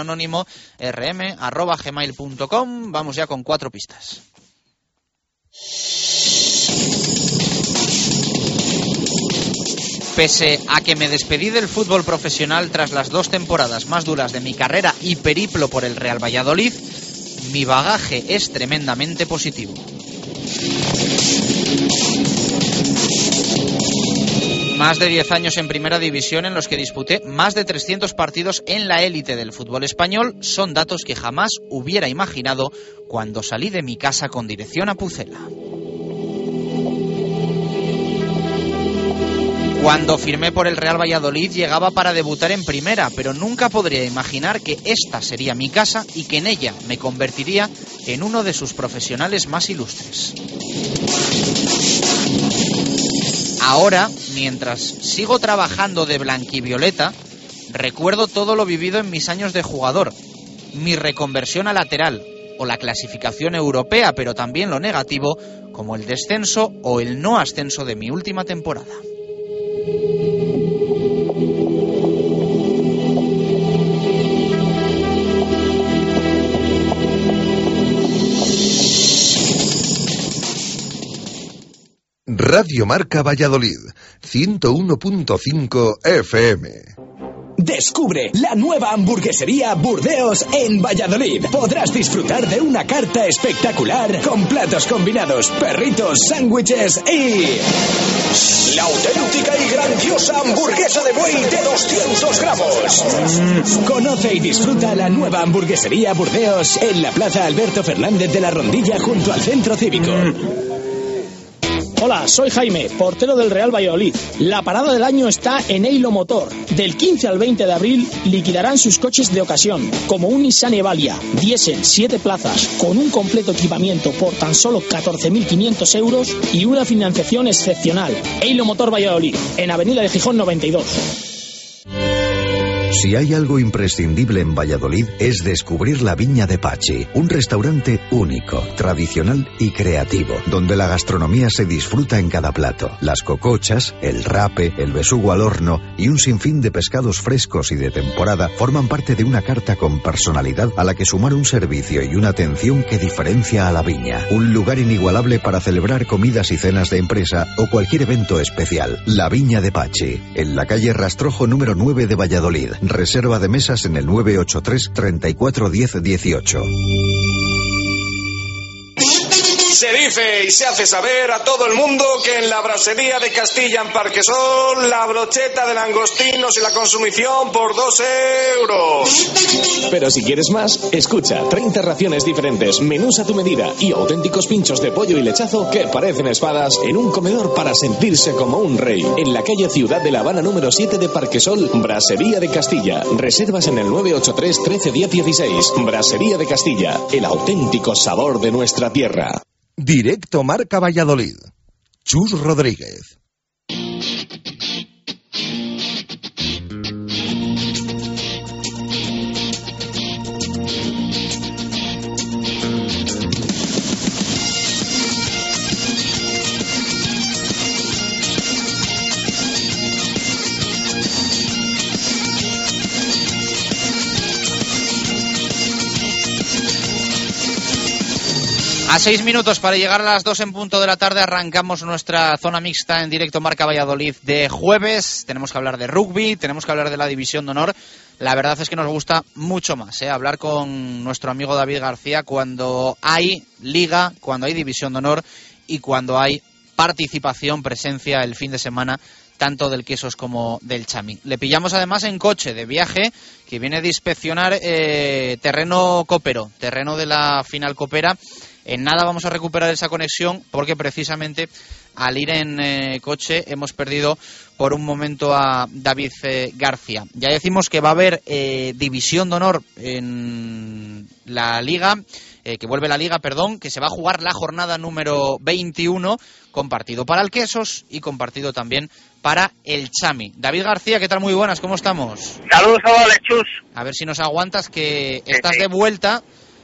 pucelanoanónimo@gmail.com. Vamos ya con 4 pistas. Pese a que me despedí del fútbol profesional tras las 2 temporadas más duras de mi carrera y periplo por el Real Valladolid, mi bagaje es tremendamente positivo. Más de 10 años en primera división en los que disputé más de 300 partidos en la élite del fútbol español son datos que jamás hubiera imaginado cuando salí de mi casa con dirección a Pucela. Cuando firmé por el Real Valladolid llegaba para debutar en primera, pero nunca podría imaginar que esta sería mi casa y que en ella me convertiría en uno de sus profesionales más ilustres. Ahora, mientras sigo trabajando de blanquivioleta, recuerdo todo lo vivido en mis años de jugador, mi reconversión a lateral o la clasificación europea, pero también lo negativo, como el descenso o el no ascenso de mi última temporada. Radio Marca Valladolid, 101.5 FM. Descubre la nueva hamburguesería Burdeos en Valladolid. Podrás disfrutar de una carta espectacular con platos combinados, perritos, sándwiches y la auténtica y grandiosa hamburguesa de buey de 200 gramos. Conoce y disfruta la nueva hamburguesería Burdeos en la Plaza Alberto Fernández de la Rondilla junto al Centro Cívico. Hola, soy Jaime, portero del Real Valladolid. La parada del año está en Eilo Motor. Del 15 al 20 de abril liquidarán sus coches de ocasión, como un Nissan Evalia, diésel, 7 plazas, con un completo equipamiento por tan solo 14.500 euros y una financiación excepcional. Eilo Motor Valladolid, en Avenida de Gijón 92. Si hay algo imprescindible en Valladolid es descubrir la Viña de Pachi, un restaurante único, tradicional y creativo, donde la gastronomía se disfruta en cada plato. Las cocochas, el rape, el besugo al horno y un sinfín de pescados frescos y de temporada forman parte de una carta con personalidad a la que sumar un servicio y una atención que diferencia a la Viña. Un lugar inigualable para celebrar comidas y cenas de empresa o cualquier evento especial. La Viña de Pachi, en la calle Rastrojo número 9 de Valladolid. Reserva de mesas en el 983 34 10 18. Se dice y se hace saber a todo el mundo que en la Brasería de Castilla en Parquesol la brocheta de langostinos y la consumición por 2 euros. Pero si quieres más, escucha, 30 raciones diferentes, menús a tu medida y auténticos pinchos de pollo y lechazo que parecen espadas en un comedor para sentirse como un rey. En la calle Ciudad de La Habana número 7 de Parquesol, Brasería de Castilla. Reservas en el 983 13 10 16. Brasería de Castilla, el auténtico sabor de nuestra tierra. Directo Marca Valladolid. Chus Rodríguez. A 6 minutos para llegar a las 2 en punto de la tarde arrancamos nuestra zona mixta en directo Marca Valladolid de jueves. Tenemos que hablar de rugby, tenemos que hablar de la División de Honor. La verdad es que nos gusta mucho más hablar con nuestro amigo David García cuando hay liga, cuando hay División de Honor y cuando hay participación, presencia el fin de semana tanto del Quesos como del Chami. Le pillamos además en coche de viaje que viene de inspeccionar terreno copero, terreno de la final copera. En nada vamos a recuperar esa conexión porque precisamente al ir en coche hemos perdido por un momento a David García. Ya decimos que va a haber División de Honor en la Liga, que vuelve la Liga, que se va a jugar la jornada número 21 con partido para el Quesos y con partido también para el Chami. David García, ¿qué tal? Muy buenas, ¿cómo estamos? Saludos a los lechus. A ver si nos aguantas, que estás de vuelta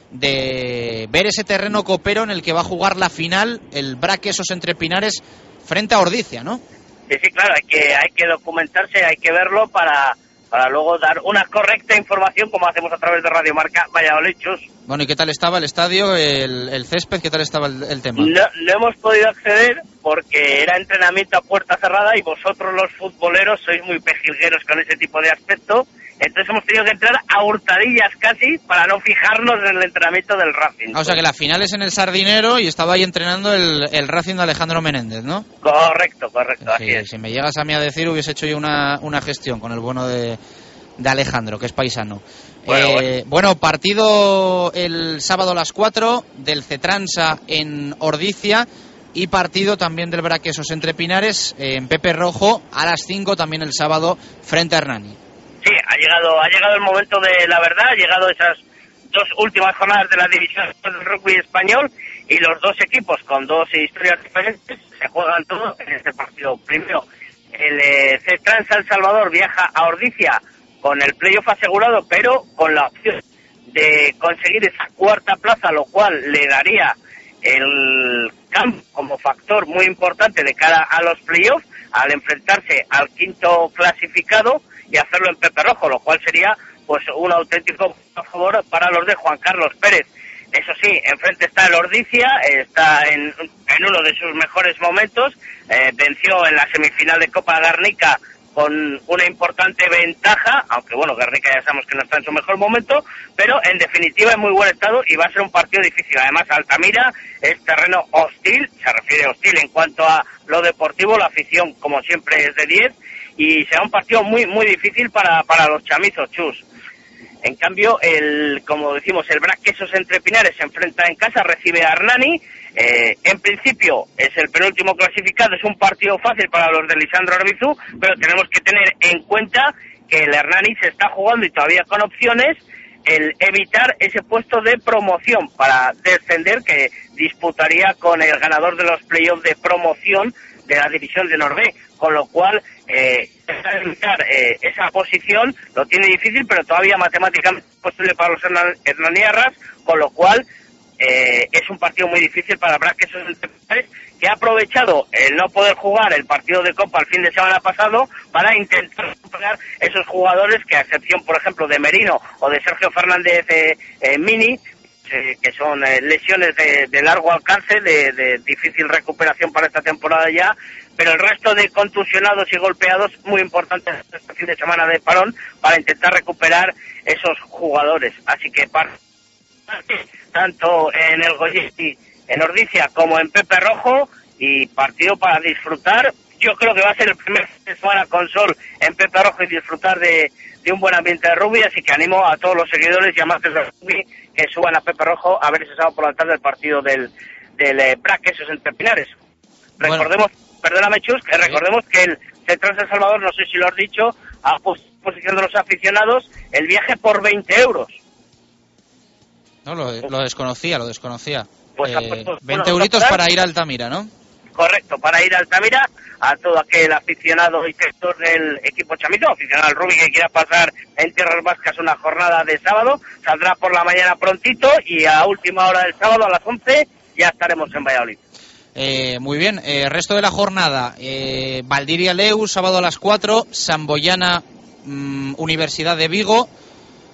de ver ese terreno copero en el que va a jugar la final el Braquesos entre Pinares frente a Ordicia, ¿no? Sí, claro, hay que documentarse, hay que verlo para luego dar una correcta información como hacemos a través de Radio Marca Valladolid. Bueno, ¿y qué tal estaba el estadio, el césped? ¿Qué tal estaba el tema? No hemos podido acceder porque era entrenamiento a puerta cerrada y vosotros los futboleros sois muy pejilgueros con ese tipo de aspecto. Entonces hemos tenido que entrar a hurtadillas casi para no fijarnos en el entrenamiento del Racing. O sea que la final es en el Sardinero y estaba ahí entrenando el Racing de Alejandro Menéndez, ¿no? Correcto, así sí, es. Si me llegas a mí a decir, hubiese hecho yo una gestión con el bueno de Alejandro, que es paisano. Bueno, partido el sábado a las 4 del Cetransa en Ordicia y partido también del Braquesos entre Pinares en Pepe Rojo a las 5 también el sábado frente a Hernani. Sí, ha llegado el momento de la verdad, ha llegado esas dos últimas jornadas de la división del rugby español y los dos equipos con dos historias diferentes se juegan todo en este partido. Primero, el Cetransa El Salvador viaja a Ordicia con el playoff asegurado, pero con la opción de conseguir esa cuarta plaza, lo cual le daría el campo como factor muy importante de cara a los playoffs al enfrentarse al quinto clasificado y hacerlo en Pepe Rojo, lo cual sería pues un auténtico favor para los de Juan Carlos Pérez. Eso sí, enfrente está el Ordicia, está en uno de sus mejores momentos, venció en la semifinal de Copa Guernica con una importante ventaja, aunque bueno, Guernica ya sabemos que no está en su mejor momento, pero en definitiva en muy buen estado y va a ser un partido difícil. Además, Altamira es terreno hostil, se refiere hostil en cuanto a lo deportivo, la afición como siempre es de 10 y será un partido muy muy difícil para los chamizos, Chus. En cambio, como decimos, el Braquesos entre Pinares se enfrenta en casa, recibe a Hernani. En principio es el penúltimo clasificado, es un partido fácil para los de Lisandro Arbizu, pero tenemos que tener en cuenta que el Hernani se está jugando y todavía con opciones el evitar ese puesto de promoción para descender que disputaría con el ganador de los playoffs de promoción de la División de Norbe, con lo cual evitar esa posición lo tiene difícil, pero todavía matemáticamente posible para los hernaniarras, con lo cual es un partido muy difícil para Braquesos que ha aprovechado el no poder jugar el partido de Copa el fin de semana pasado para intentar recuperar esos jugadores que, a excepción por ejemplo de Merino o de Sergio Fernández Mini, que son lesiones de largo alcance, de difícil recuperación para esta temporada ya, pero el resto de contusionados y golpeados muy importantes este fin de semana de parón para intentar recuperar esos jugadores. Así que tanto en el Goyetti, en Ordicia, como en Pepe Rojo, y partido para disfrutar. Yo creo que va a ser el primer fin de semana con sol en Pepe Rojo y disfrutar de un buen ambiente de rugby, así que animo a todos los seguidores y amantes de rugby que suban a Pepe Rojo a ver ese sábado por la tarde el partido del Braquesos entre Pinares. Recordemos, perdóname Chus, que recordemos que el Cetransa El Salvador, no sé si lo has dicho, a posición de los aficionados, el viaje por 20 euros. No, lo desconocía. Pues 20 euritos para ir a Altamira, ¿no? Correcto, para ir a Altamira, a todo aquel aficionado y sector del equipo chamizo, aficionado al rugby que quiera pasar en Tierras Vascas una jornada de sábado, saldrá por la mañana prontito y a última hora del sábado a las 11 ya estaremos en Valladolid. Muy bien, resto de la jornada, Valdiria Leu, sábado a las 4, Samboyana, Universidad de Vigo.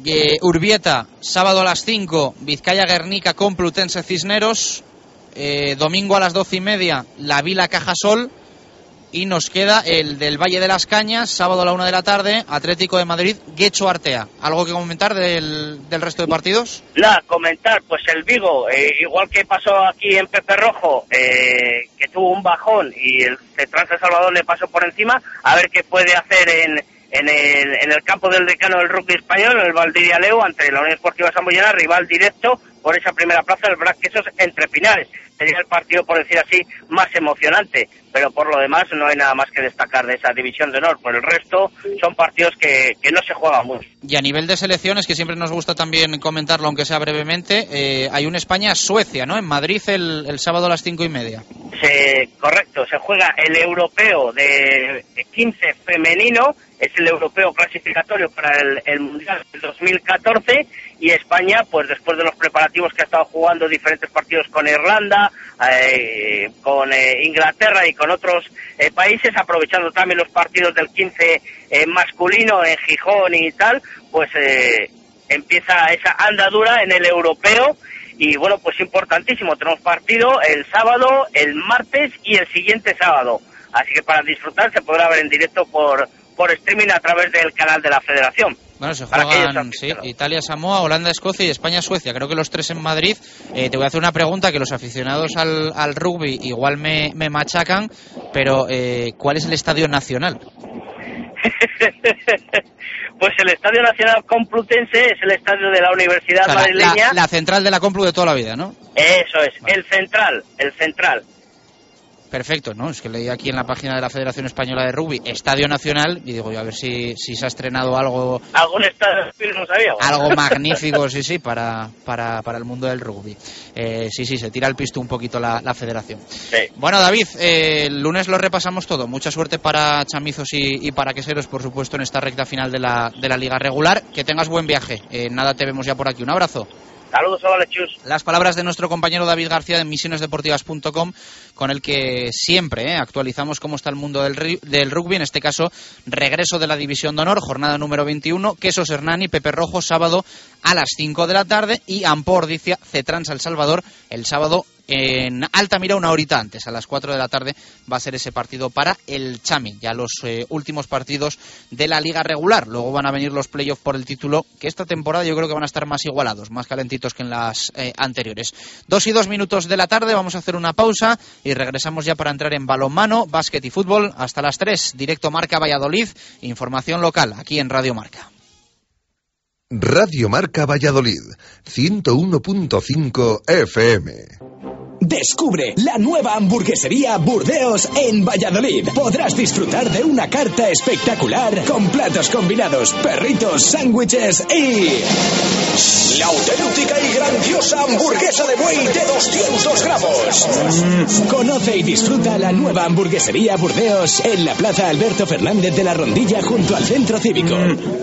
Urbieta, sábado a las 5, Vizcaya-Guernica, Complutense Cisneros. Domingo a las 12:30, La Vila Cajasol. Y nos queda el del Valle de las Cañas, sábado a la 1 de la tarde, Atlético de Madrid, Guecho Artea. ¿Algo que comentar del resto de partidos? Nada, comentar, pues el Vigo, igual que pasó aquí en Pepe Rojo, que tuvo un bajón y el Cetrán San Salvador le pasó por encima, a ver qué puede hacer en el campo del decano del rugby español, en el Valdiria Leo, ante la Unión Esportiva Samboyana, rival directo por esa primera plaza del Brasquesos entre Pinares. Sería el partido, por decir así, más emocionante, pero por lo demás no hay nada más que destacar de esa división de honor. Por el resto son partidos que no se juegan mucho. Y a nivel de selecciones, que siempre nos gusta también comentarlo, aunque sea brevemente, hay un España-Suecia, ¿no? En Madrid el sábado a las 5:30. Correcto, se juega el europeo de 15 femenino, es el europeo clasificatorio para el Mundial del 2014, y España, pues después de los preparativos que ha estado jugando diferentes partidos con Irlanda, con Inglaterra y con otros países, aprovechando también los partidos del 15 masculino en Gijón y tal, pues empieza esa andadura en el europeo. Y bueno, pues importantísimo, tenemos partido el sábado, el martes y el siguiente sábado. Así que para disfrutar se podrá ver en directo por streaming a través del canal de la Federación. Bueno, se juegan, sí, Italia-Samoa, Holanda-Escocia y España-Suecia. Creo que los tres en Madrid. Te voy a hacer una pregunta que los aficionados al rugby igual me machacan, pero ¿cuál es el estadio nacional? Pues el Estadio Nacional Complutense es el estadio de la Universidad Madrileña. La central de la Complu de toda la vida, ¿no? Eso es, vale. El central. Perfecto, ¿no? Es que leí aquí en la página de la Federación Española de Rugby, Estadio Nacional, y digo yo, a ver si se ha estrenado algo... ¿Algún estadio no sabía? Algo magnífico, sí, para el mundo del rugby. Sí, se tira el pisto un poquito la Federación. Sí. Bueno, David, el lunes lo repasamos todo. Mucha suerte para chamizos y para queseros, por supuesto, en esta recta final de la liga regular. Que tengas buen viaje. Nada, te vemos ya por aquí. Un abrazo. Saludos, Chus. Las palabras de nuestro compañero David García de misionesdeportivas.com, con el que siempre actualizamos cómo está el mundo del rugby. En este caso, regreso de la División de Honor, jornada número 21, Quesos Hernani, Pepe Rojo, sábado a las 5 de la tarde, y Ampor Ordicia, Cetrán San Salvador, el sábado en Altamira, una horita antes, a las 4 de la tarde va a ser ese partido para el Chami, ya los últimos partidos de la liga regular. Luego van a venir los playoffs por el título, que esta temporada yo creo que van a estar más igualados, más calentitos que en las anteriores. 2:02 de la tarde, vamos a hacer una pausa y regresamos ya para entrar en balonmano, básquet y fútbol hasta las 3, directo Marca Valladolid, información local aquí en Radio Marca. Radio Marca Valladolid, 101.5 FM. Descubre la nueva hamburguesería Burdeos en Valladolid. Podrás disfrutar de una carta espectacular con platos combinados, perritos, sándwiches y... la auténtica y grandiosa hamburguesa de buey de 200 gramos. Conoce y disfruta la nueva hamburguesería Burdeos en la Plaza Alberto Fernández de la Rondilla junto al Centro Cívico.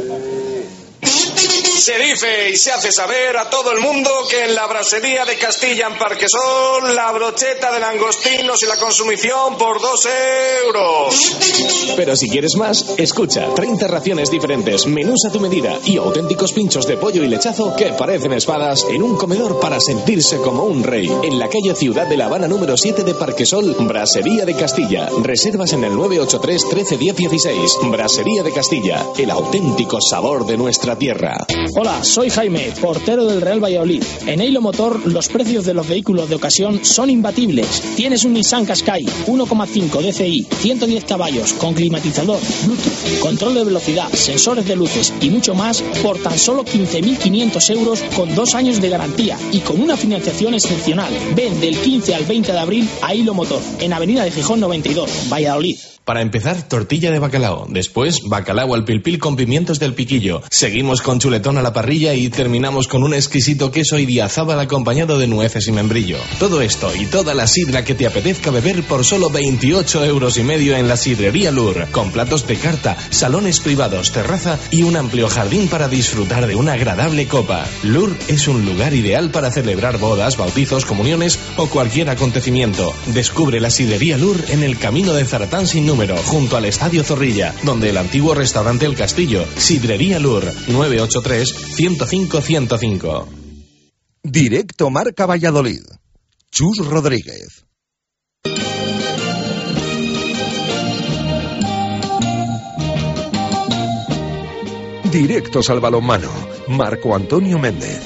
Se dice y se hace saber a todo el mundo que en la brasería de Castilla en Parquesol, la brocheta de langostinos y la consumición por 2 euros. Pero si quieres más, escucha, 30 raciones diferentes, menús a tu medida y auténticos pinchos de pollo y lechazo que parecen espadas en un comedor para sentirse como un rey. En la calle Ciudad de La Habana número 7 de Parquesol, Brasería de Castilla. Reservas en el 983 13 10 16. Brasería de Castilla, el auténtico sabor de nuestra tierra. Hola, soy Jaime, portero del Real Valladolid. En Eilo Motor, los precios de los vehículos de ocasión son imbatibles. Tienes un Nissan Qashqai 1,5 DCI, 110 caballos, con climatizador, Bluetooth, control de velocidad, sensores de luces y mucho más por tan solo 15.500 euros con 2 años de garantía y con una financiación excepcional. Ven del 15 al 20 de abril a Eilo Motor, en Avenida de Gijón 92, Valladolid. Para empezar, tortilla de bacalao. Después, bacalao al pilpil con pimientos del piquillo. Seguimos con chuletón a la parrilla y terminamos con un exquisito queso idiazábal acompañado de nueces y membrillo. Todo esto y toda la sidra que te apetezca beber por solo 28,5 euros en la sidrería Lur. Con platos de carta, salones privados, terraza y un amplio jardín para disfrutar de una agradable copa. Lur es un lugar ideal para celebrar bodas, bautizos, comuniones o cualquier acontecimiento. Descubre la sidrería Lur en el camino de Zaratán sin número, número, junto al Estadio Zorrilla, donde el antiguo restaurante El Castillo, Sidrería Lur, 983-105-105. Directo Marca Valladolid. Chus Rodríguez. Directos al balonmano. Marco Antonio Méndez.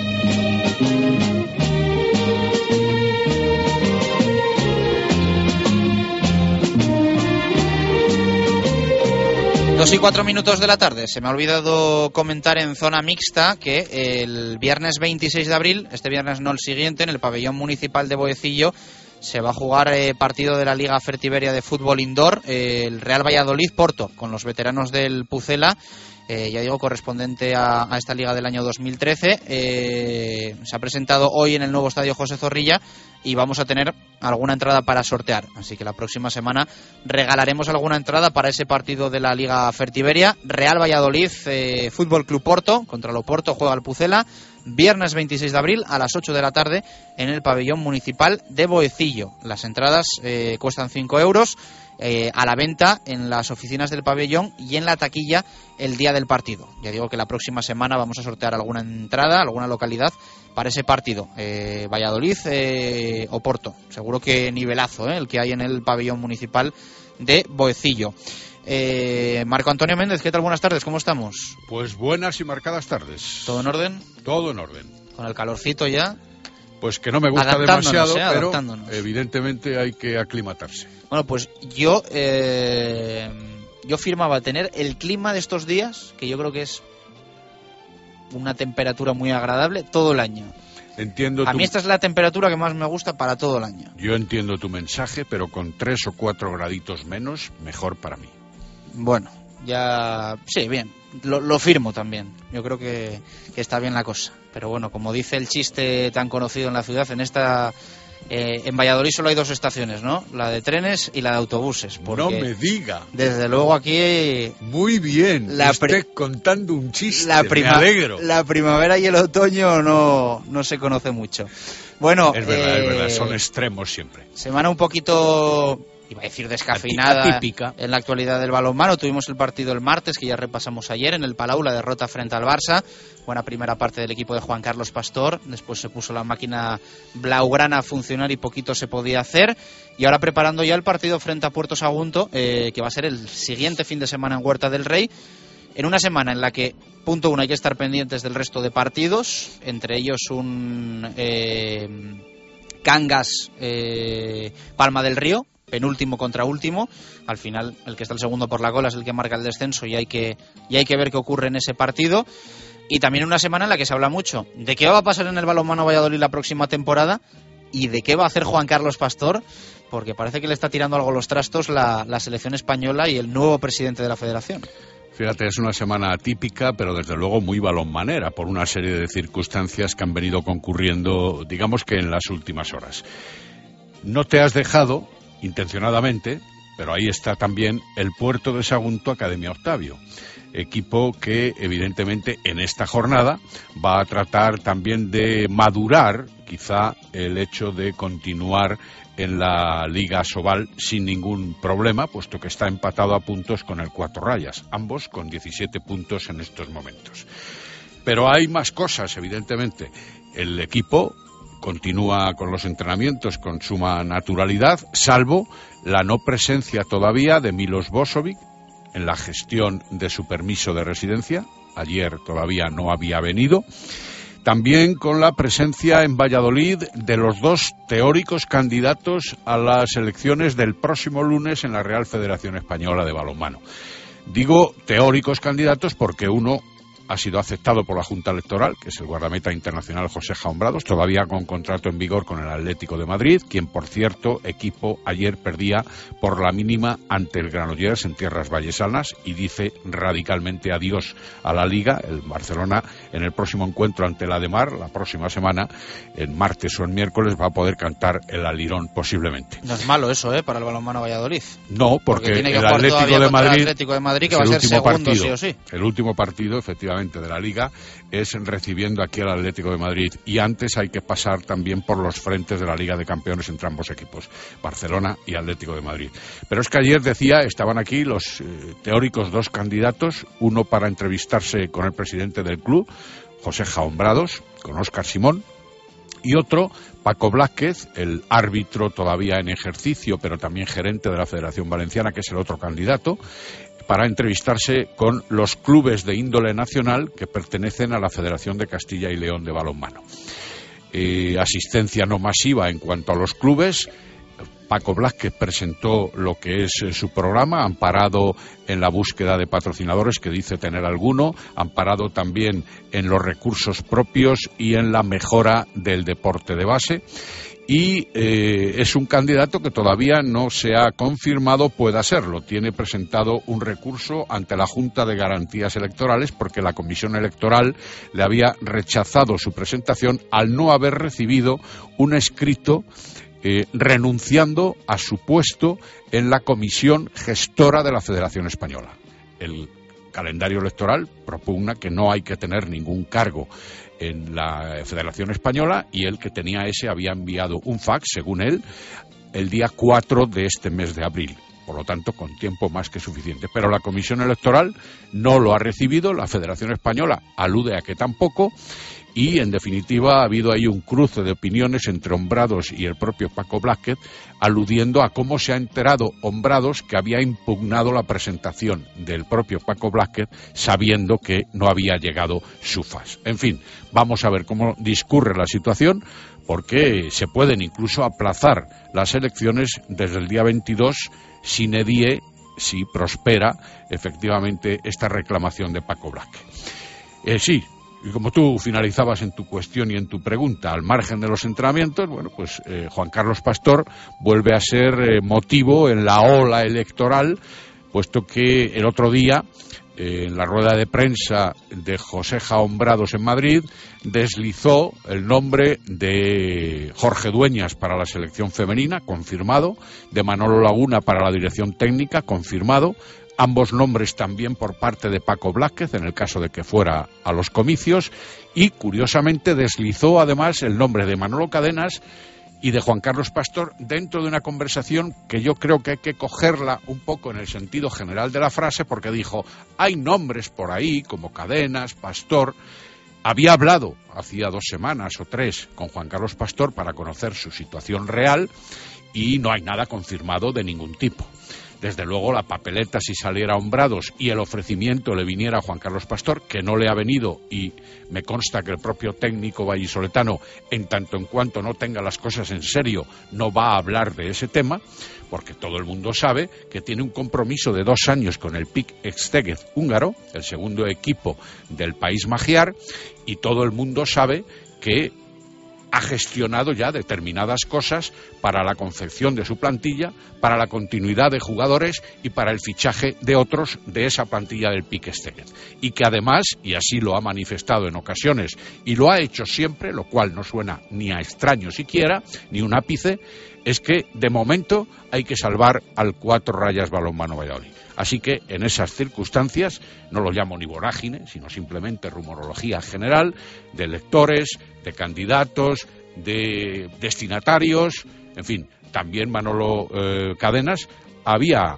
Dos y 4 minutos de la tarde. Se me ha olvidado comentar en zona mixta que el viernes 26 de abril, este viernes no el siguiente, en el pabellón municipal de Boecillo, se va a jugar partido de la Liga Fertiberia de Fútbol Indoor, el Real Valladolid-Porto, con los veteranos del Pucela. Ya digo, correspondiente a esta liga del año 2013. Se ha presentado hoy en el nuevo estadio José Zorrilla y vamos a tener alguna entrada para sortear. Así que la próxima semana regalaremos alguna entrada para ese partido de la Liga Fertiberia. Real Valladolid, Fútbol Club Porto, contra el Oporto juega el Pucela. Viernes 26 de abril a las 8 de la tarde en el pabellón municipal de Boecillo. Las entradas cuestan 5 euros. A la venta en las oficinas del pabellón y en la taquilla el día del partido. Ya digo que la próxima semana vamos a sortear alguna entrada, alguna localidad para ese partido. Valladolid o Porto. Seguro que nivelazo el que hay en el pabellón municipal de Boecillo. Marco Antonio Méndez, ¿qué tal? Buenas tardes, ¿cómo estamos? Pues buenas y marcadas tardes. ¿Todo en orden? Todo en orden. ¿Con el calorcito ya? Pues que no me gusta demasiado, pero evidentemente hay que aclimatarse. Bueno, pues yo firmaba tener el clima de estos días, que yo creo que es una temperatura muy agradable todo el año. A mí esta es la temperatura que más me gusta para todo el año. Yo entiendo tu mensaje, pero con 3 o 4 graditos menos, mejor para mí. Bueno, ya... Sí, bien. Lo firmo también. Yo creo que está bien la cosa. Pero bueno, como dice el chiste tan conocido en la ciudad, en Valladolid solo hay 2 estaciones, ¿no? La de trenes y la de autobuses. No me diga. Desde luego aquí... Muy bien, usted contando un chiste, me alegro. La primavera y el otoño no se conoce mucho. Bueno, es verdad, son extremos siempre. Semana un poquito... iba a decir descafeinada, atípica. En la actualidad del balonmano. Tuvimos el partido el martes, que ya repasamos ayer, en el Palau, la derrota frente al Barça. Buena primera parte del equipo de Juan Carlos Pastor. Después se puso la máquina blaugrana a funcionar y poquito se podía hacer. Y ahora preparando ya el partido frente a Puerto Sagunto, que va a ser el siguiente fin de semana en Huerta del Rey. En una semana en la que, punto 1, hay que estar pendientes del resto de partidos, entre ellos un Cangas Palma del Río, penúltimo contra último. Al final el que está el segundo por la cola es el que marca el descenso y hay que ver qué ocurre en ese partido. Y también una semana en la que se habla mucho de qué va a pasar en el balonmano Valladolid la próxima temporada y de qué va a hacer Juan Carlos Pastor, porque parece que le está tirando algo los trastos la selección española y el nuevo presidente de la federación. Fíjate, es una semana atípica, pero desde luego muy balonmanera, por una serie de circunstancias que han venido concurriendo, digamos que en las últimas horas. No te has dejado intencionadamente, pero ahí está también el Puerto de Sagunto Academia Octavio, equipo que evidentemente en esta jornada va a tratar también de madurar quizá el hecho de continuar en la Liga Sobal sin ningún problema, puesto que está empatado a puntos con el Cuatro Rayas, ambos con 17 puntos en estos momentos. Pero hay más cosas, evidentemente. El equipo continúa con los entrenamientos con suma naturalidad, salvo la no presencia todavía de Milos Bosovic en la gestión de su permiso de residencia. Ayer todavía no había venido. También con la presencia en Valladolid de los 2 teóricos candidatos a las elecciones del próximo lunes en la Real Federación Española de Balonmano. Digo teóricos candidatos porque uno ha sido aceptado por la Junta Electoral, que es el guardameta internacional José Jaumbrados, todavía con contrato en vigor con el Atlético de Madrid, quien, por cierto, equipo ayer perdía por la mínima ante el Granollers en tierras vallesanas y dice radicalmente adiós a la Liga. El Barcelona, en el próximo encuentro ante el Ademar, la próxima semana, en martes o en miércoles, va a poder cantar el Alirón posiblemente. No es malo eso, para el balonmano Valladolid. No, porque tiene que el Atlético de Madrid que va a ser segundo, partido, sí o sí. El último partido, efectivamente, efectivamente de la Liga es recibiendo aquí al Atlético de Madrid, y antes hay que pasar también por los frentes de la Liga de Campeones entre ambos equipos, Barcelona y Atlético de Madrid. Pero es que ayer decía, estaban aquí los teóricos dos candidatos, uno para entrevistarse con el presidente del club, José Jaombrados, con Óscar Simón, y otro, Paco Blázquez, el árbitro todavía en ejercicio, pero también gerente de la Federación Valenciana, que es el otro candidato, para entrevistarse con los clubes de índole nacional que pertenecen a la Federación de Castilla y León de balonmano. Asistencia no masiva en cuanto a los clubes. Paco Blázquez presentó lo que es su programa, amparado en la búsqueda de patrocinadores, que dice tener alguno, amparado también en los recursos propios y en la mejora del deporte de base. Y es un candidato que todavía no se ha confirmado pueda serlo. Tiene presentado un recurso ante la Junta de Garantías Electorales porque la Comisión Electoral le había rechazado su presentación al no haber recibido un escrito renunciando a su puesto en la comisión gestora de la Federación Española. El calendario electoral propugna que no hay que tener ningún cargo en la Federación Española, y él, que tenía ese, había enviado un fax, según él, el día 4 de este mes de abril. Por lo tanto, con tiempo más que suficiente. Pero la Comisión Electoral no lo ha recibido, la Federación Española alude a que tampoco, y en definitiva ha habido ahí un cruce de opiniones entre Hombrados y el propio Paco Blázquez, aludiendo a cómo se ha enterado Hombrados que había impugnado la presentación del propio Paco Blázquez, sabiendo que no había llegado su fax. En fin, vamos a ver cómo discurre la situación, porque se pueden incluso aplazar las elecciones desde el día 22 sine die, si prospera efectivamente esta reclamación de Paco Blázquez. Sí. Y como tú finalizabas en tu cuestión y en tu pregunta, al margen de los entrenamientos, bueno, pues Juan Carlos Pastor vuelve a ser motivo en la ola electoral, puesto que el otro día, en la rueda de prensa de José Jaombrados en Madrid, deslizó el nombre de Jorge Dueñas para la selección femenina, confirmado, de Manolo Laguna para la dirección técnica, confirmado, ambos nombres también por parte de Paco Blázquez, en el caso de que fuera a los comicios, y curiosamente deslizó además el nombre de Manolo Cadenas y de Juan Carlos Pastor dentro de una conversación que yo creo que hay que cogerla un poco en el sentido general de la frase, porque dijo, hay nombres por ahí como Cadenas, Pastor. Había hablado hacía 2 semanas o 3 con Juan Carlos Pastor para conocer su situación real y no hay nada confirmado de ningún tipo. Desde luego la papeleta, si saliera Hombrados y el ofrecimiento le viniera a Juan Carlos Pastor, que no le ha venido, y me consta que el propio técnico vallisoletano, en tanto en cuanto no tenga las cosas en serio, no va a hablar de ese tema, porque todo el mundo sabe que tiene un compromiso de 2 años con el PIK Szeged húngaro, el segundo equipo del país magiar, y todo el mundo sabe que ha gestionado ya determinadas cosas para la confección de su plantilla, para la continuidad de jugadores y para el fichaje de otros de esa plantilla del PIK Szeged. Y que además, y así lo ha manifestado en ocasiones, y lo ha hecho siempre, lo cual no suena ni a extraño siquiera, ni un ápice, es que de momento hay que salvar al 4 Rayas Balonmano Valladolid. Así que en esas circunstancias, no lo llamo ni vorágine, sino simplemente rumorología general de electores, de candidatos, de destinatarios, en fin, también Manolo Cadenas había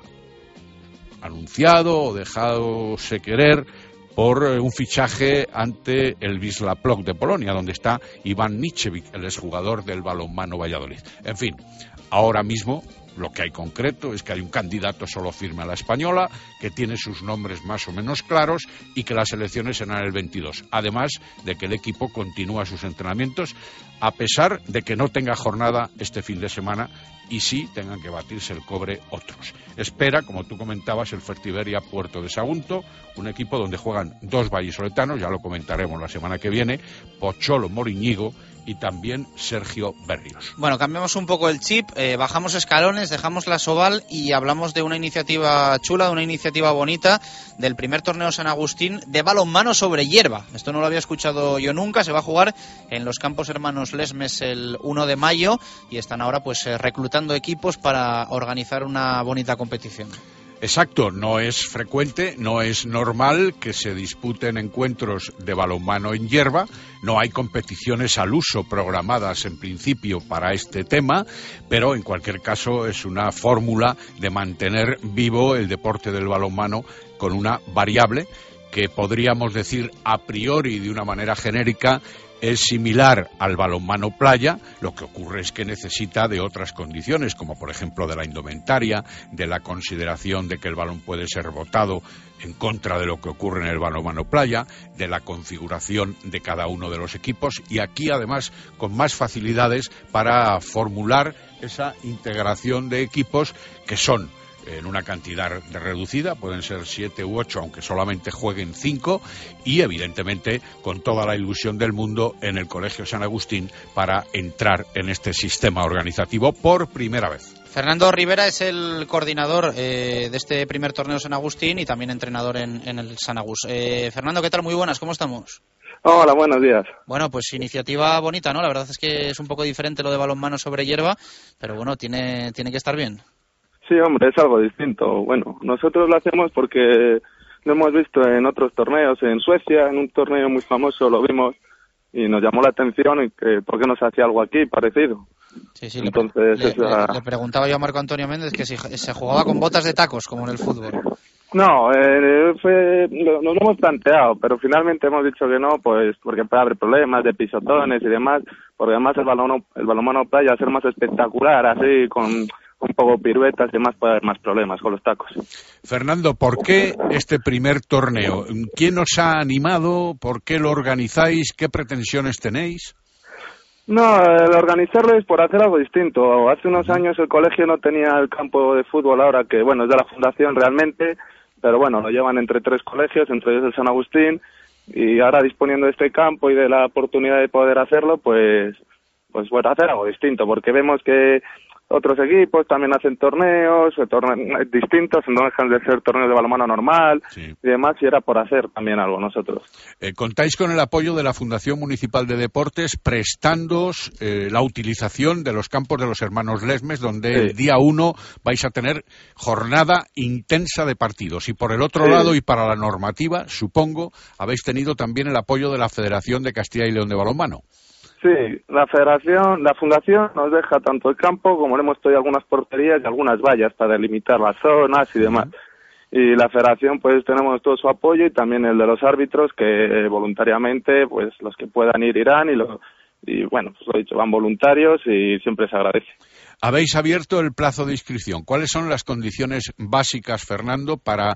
anunciado o dejadose querer por un fichaje ante el Wisła Płock de Polonia, donde está Iván Nichevich, el exjugador del balonmano Valladolid. En fin, ahora mismo lo que hay concreto es que hay un candidato solo firme a la española, que tiene sus nombres más o menos claros y que las elecciones serán el 22. Además de que el equipo continúa sus entrenamientos, a pesar de que no tenga jornada este fin de semana y sí tengan que batirse el cobre otros. Espera, como tú comentabas, el Fertiberia Puerto de Sagunto, un equipo donde juegan 2 vallisoletanos, ya lo comentaremos la semana que viene, Pocholo Moriñigo y también Sergio Berrios. Bueno, cambiamos un poco el chip, bajamos escalones, dejamos la Soval y hablamos de una iniciativa chula, de una iniciativa bonita del primer torneo San Agustín de balonmano sobre hierba. Esto no lo había escuchado yo nunca, se va a jugar en los Campos Hermanos Lesmes el 1 de mayo y están ahora pues reclutando equipos para organizar una bonita competición. Exacto, no es frecuente, no es normal que se disputen encuentros de balonmano en hierba, no hay competiciones al uso programadas en principio para este tema, pero en cualquier caso es una fórmula de mantener vivo el deporte del balonmano con una variable que podríamos decir a priori de una manera genérica es similar al balonmano playa, lo que ocurre es que necesita de otras condiciones, como por ejemplo de la indumentaria, de la consideración de que el balón puede ser botado en contra de lo que ocurre en el balonmano playa, de la configuración de cada uno de los equipos y aquí además con más facilidades para formular esa integración de equipos que son en una cantidad reducida, pueden ser 7 u 8, aunque solamente jueguen 5, y evidentemente con toda la ilusión del mundo en el Colegio San Agustín para entrar en este sistema organizativo por primera vez. Fernando Rivera es el coordinador de este primer torneo San Agustín y también entrenador en el San Agus. Fernando, ¿qué tal? Muy buenas, ¿cómo estamos? Hola, buenos días. Bueno, pues iniciativa bonita, ¿no? La verdad es que es un poco diferente lo de balonmano sobre hierba, pero bueno, tiene que estar bien. Sí, hombre, es algo distinto. Bueno, nosotros lo hacemos porque lo hemos visto en otros torneos, en Suecia, en un torneo muy famoso lo vimos y nos llamó la atención y que por qué no se hacía algo aquí parecido. Sí, entonces le preguntaba yo a Marco Antonio Méndez que si se jugaba con botas de tacos como en el fútbol. No, nos lo hemos planteado, pero finalmente hemos dicho que no, pues porque puede haber problemas de pisotones y demás, porque además el balonmano playa, ser más espectacular, así con un poco piruetas y demás, puede haber más problemas con los tacos. Fernando, ¿por qué este primer torneo? ¿Quién os ha animado? ¿Por qué lo organizáis? ¿Qué pretensiones tenéis? No, el organizarlo es por hacer algo distinto. Hace unos años el colegio no tenía el campo de fútbol, ahora que, bueno, es de la fundación realmente, pero bueno, lo llevan entre 3 colegios, entre ellos el San Agustín, y ahora disponiendo de este campo y de la oportunidad de poder hacerlo, pues bueno, hacer algo distinto, porque vemos que otros equipos también hacen torneos distintos, no dejan de ser torneos de balonmano normal y demás, y era por hacer también algo nosotros. Contáis con el apoyo de la Fundación Municipal de Deportes, prestándoos la utilización de los campos de los hermanos Lesmes, donde el día 1 vais a tener jornada intensa de partidos. Y por el otro lado, y para la normativa, supongo, habéis tenido también el apoyo de la Federación de Castilla y León de Balonmano. Sí, la fundación nos deja tanto el campo como le hemos traído algunas porterías y algunas vallas para delimitar las zonas y demás. Y la federación, pues tenemos todo su apoyo y también el de los árbitros que voluntariamente, pues los que puedan ir irán y bueno, pues lo he dicho, van voluntarios y siempre se agradece. Habéis abierto el plazo de inscripción. ¿Cuáles son las condiciones básicas, Fernando, para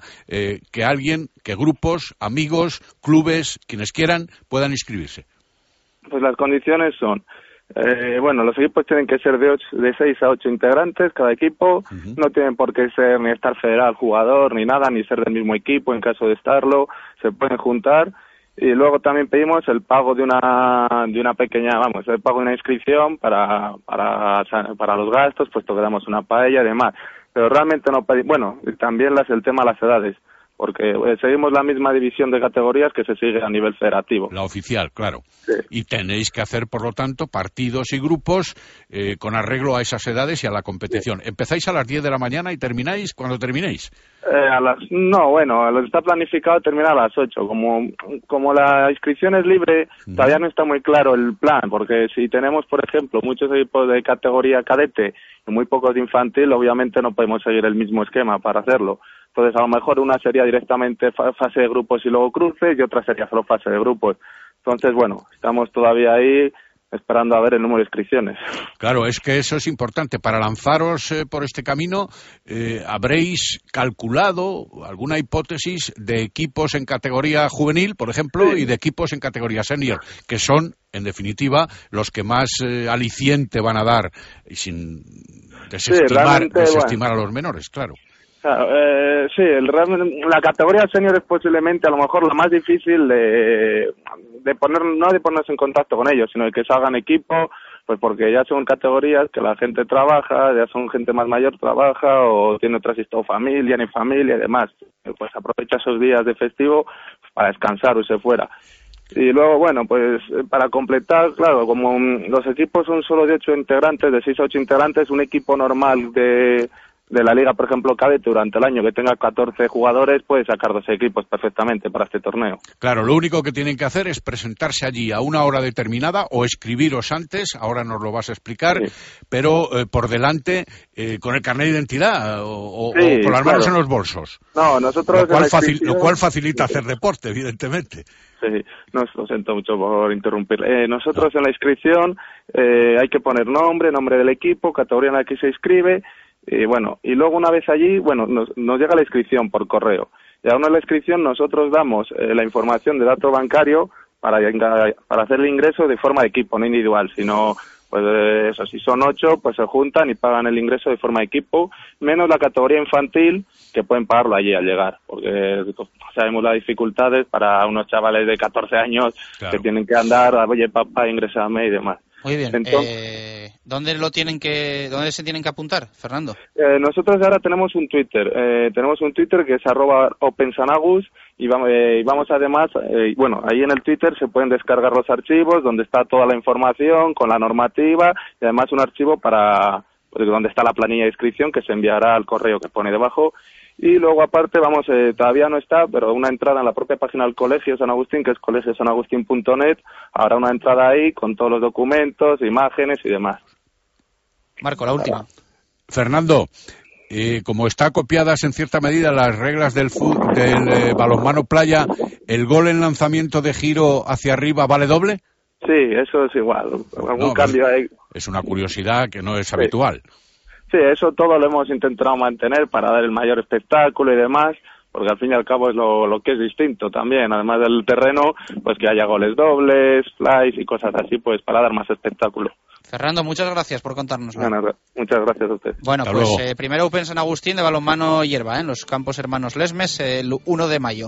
que grupos, amigos, clubes, quienes quieran, puedan inscribirse? Pues las condiciones son, los equipos tienen que ser de 6 a 8 integrantes cada equipo, no tienen por qué ser ni estar federal al jugador ni nada, ni ser del mismo equipo en caso de estarlo, se pueden juntar y luego también pedimos el pago de una pequeña, el pago de una inscripción para los gastos, puesto que damos una paella y demás, pero realmente no pedimos, y también el tema de las edades, porque seguimos la misma división de categorías que se sigue a nivel federativo. La oficial, claro. Sí. Y tenéis que hacer, por lo tanto, partidos y grupos con arreglo a esas edades y a la competición. Sí. ¿Empezáis a las 10 de la mañana y termináis cuando terminéis? Está planificado terminar a las 8. Como la inscripción es libre, todavía no está muy claro el plan, porque si tenemos, por ejemplo, muchos equipos de categoría cadete y muy pocos de infantil, obviamente no podemos seguir el mismo esquema para hacerlo. Entonces, a lo mejor una sería directamente fase de grupos y luego cruces, y otra sería solo fase de grupos. Entonces, bueno, estamos todavía ahí esperando a ver el número de inscripciones. Claro, es que eso es importante. Para lanzaros por este camino, ¿habréis calculado alguna hipótesis de equipos en categoría juvenil, por ejemplo, y de equipos en categoría senior, que son, en definitiva, los que más aliciente van a dar, y sin desestimar a los menores, claro? Claro, la categoría senior es posiblemente a lo mejor la más difícil de ponernos en contacto con ellos, sino de que se hagan equipo, pues porque ya son categorías que la gente trabaja, ya son gente más mayor trabaja o tiene otra familia y demás. Pues aprovecha esos días de festivo para descansar o irse fuera. Y luego, pues para completar, claro, como los equipos son solo de 8 integrantes, de 6 a 8 integrantes, un equipo normal de de la liga, por ejemplo, cadete durante el año que tenga 14 jugadores, puede sacar 2 equipos perfectamente para este torneo. Claro, lo único que tienen que hacer es presentarse allí a una hora determinada o escribiros antes, ahora nos lo vas a explicar, pero por delante con el carnet de identidad o con las manos en los bolsos. No, nosotros lo cual facilita hacer deporte, evidentemente. Sí, lo siento mucho por interrumpir. Nosotros en la inscripción hay que poner nombre del equipo, categoría en la que se inscribe, y luego una vez allí, nos llega la inscripción por correo. Y a una de la inscripción nosotros damos la información de dato bancario para hacer el ingreso de forma de equipo, no individual, sino, si son 8, pues se juntan y pagan el ingreso de forma de equipo, menos la categoría infantil, que pueden pagarlo allí al llegar, porque sabemos las dificultades para unos chavales de 14 años que tienen que andar, oye papá, ingrésame y demás. Muy bien. Entonces, ¿dónde se tienen que apuntar, Fernando? Nosotros ahora tenemos un Twitter. Que es @opensanagus y vamos además, ahí en el Twitter se pueden descargar los archivos donde está toda la información con la normativa y además un archivo donde está la planilla de inscripción que se enviará al correo que pone debajo. Y luego aparte todavía no está, pero una entrada en la propia página del Colegio San Agustín, que es colegiosanagustin.net, habrá una entrada ahí con todos los documentos, imágenes y demás. Marco, la última. Fernando, como están copiadas en cierta medida las reglas del balonmano playa, ¿el gol en lanzamiento de giro hacia arriba vale doble? Sí, eso es igual. Algún cambio ahí. Es una curiosidad que no es habitual. Sí, eso todo lo hemos intentado mantener para dar el mayor espectáculo y demás, porque al fin y al cabo es lo que es distinto también, además del terreno, pues que haya goles dobles, flies y cosas así, pues para dar más espectáculo. Fernando, muchas gracias por contárnoslo. Muchas gracias a usted. Bueno, primero Open San Agustín de balonmano hierba, en los campos hermanos Lesmes, el 1 de mayo.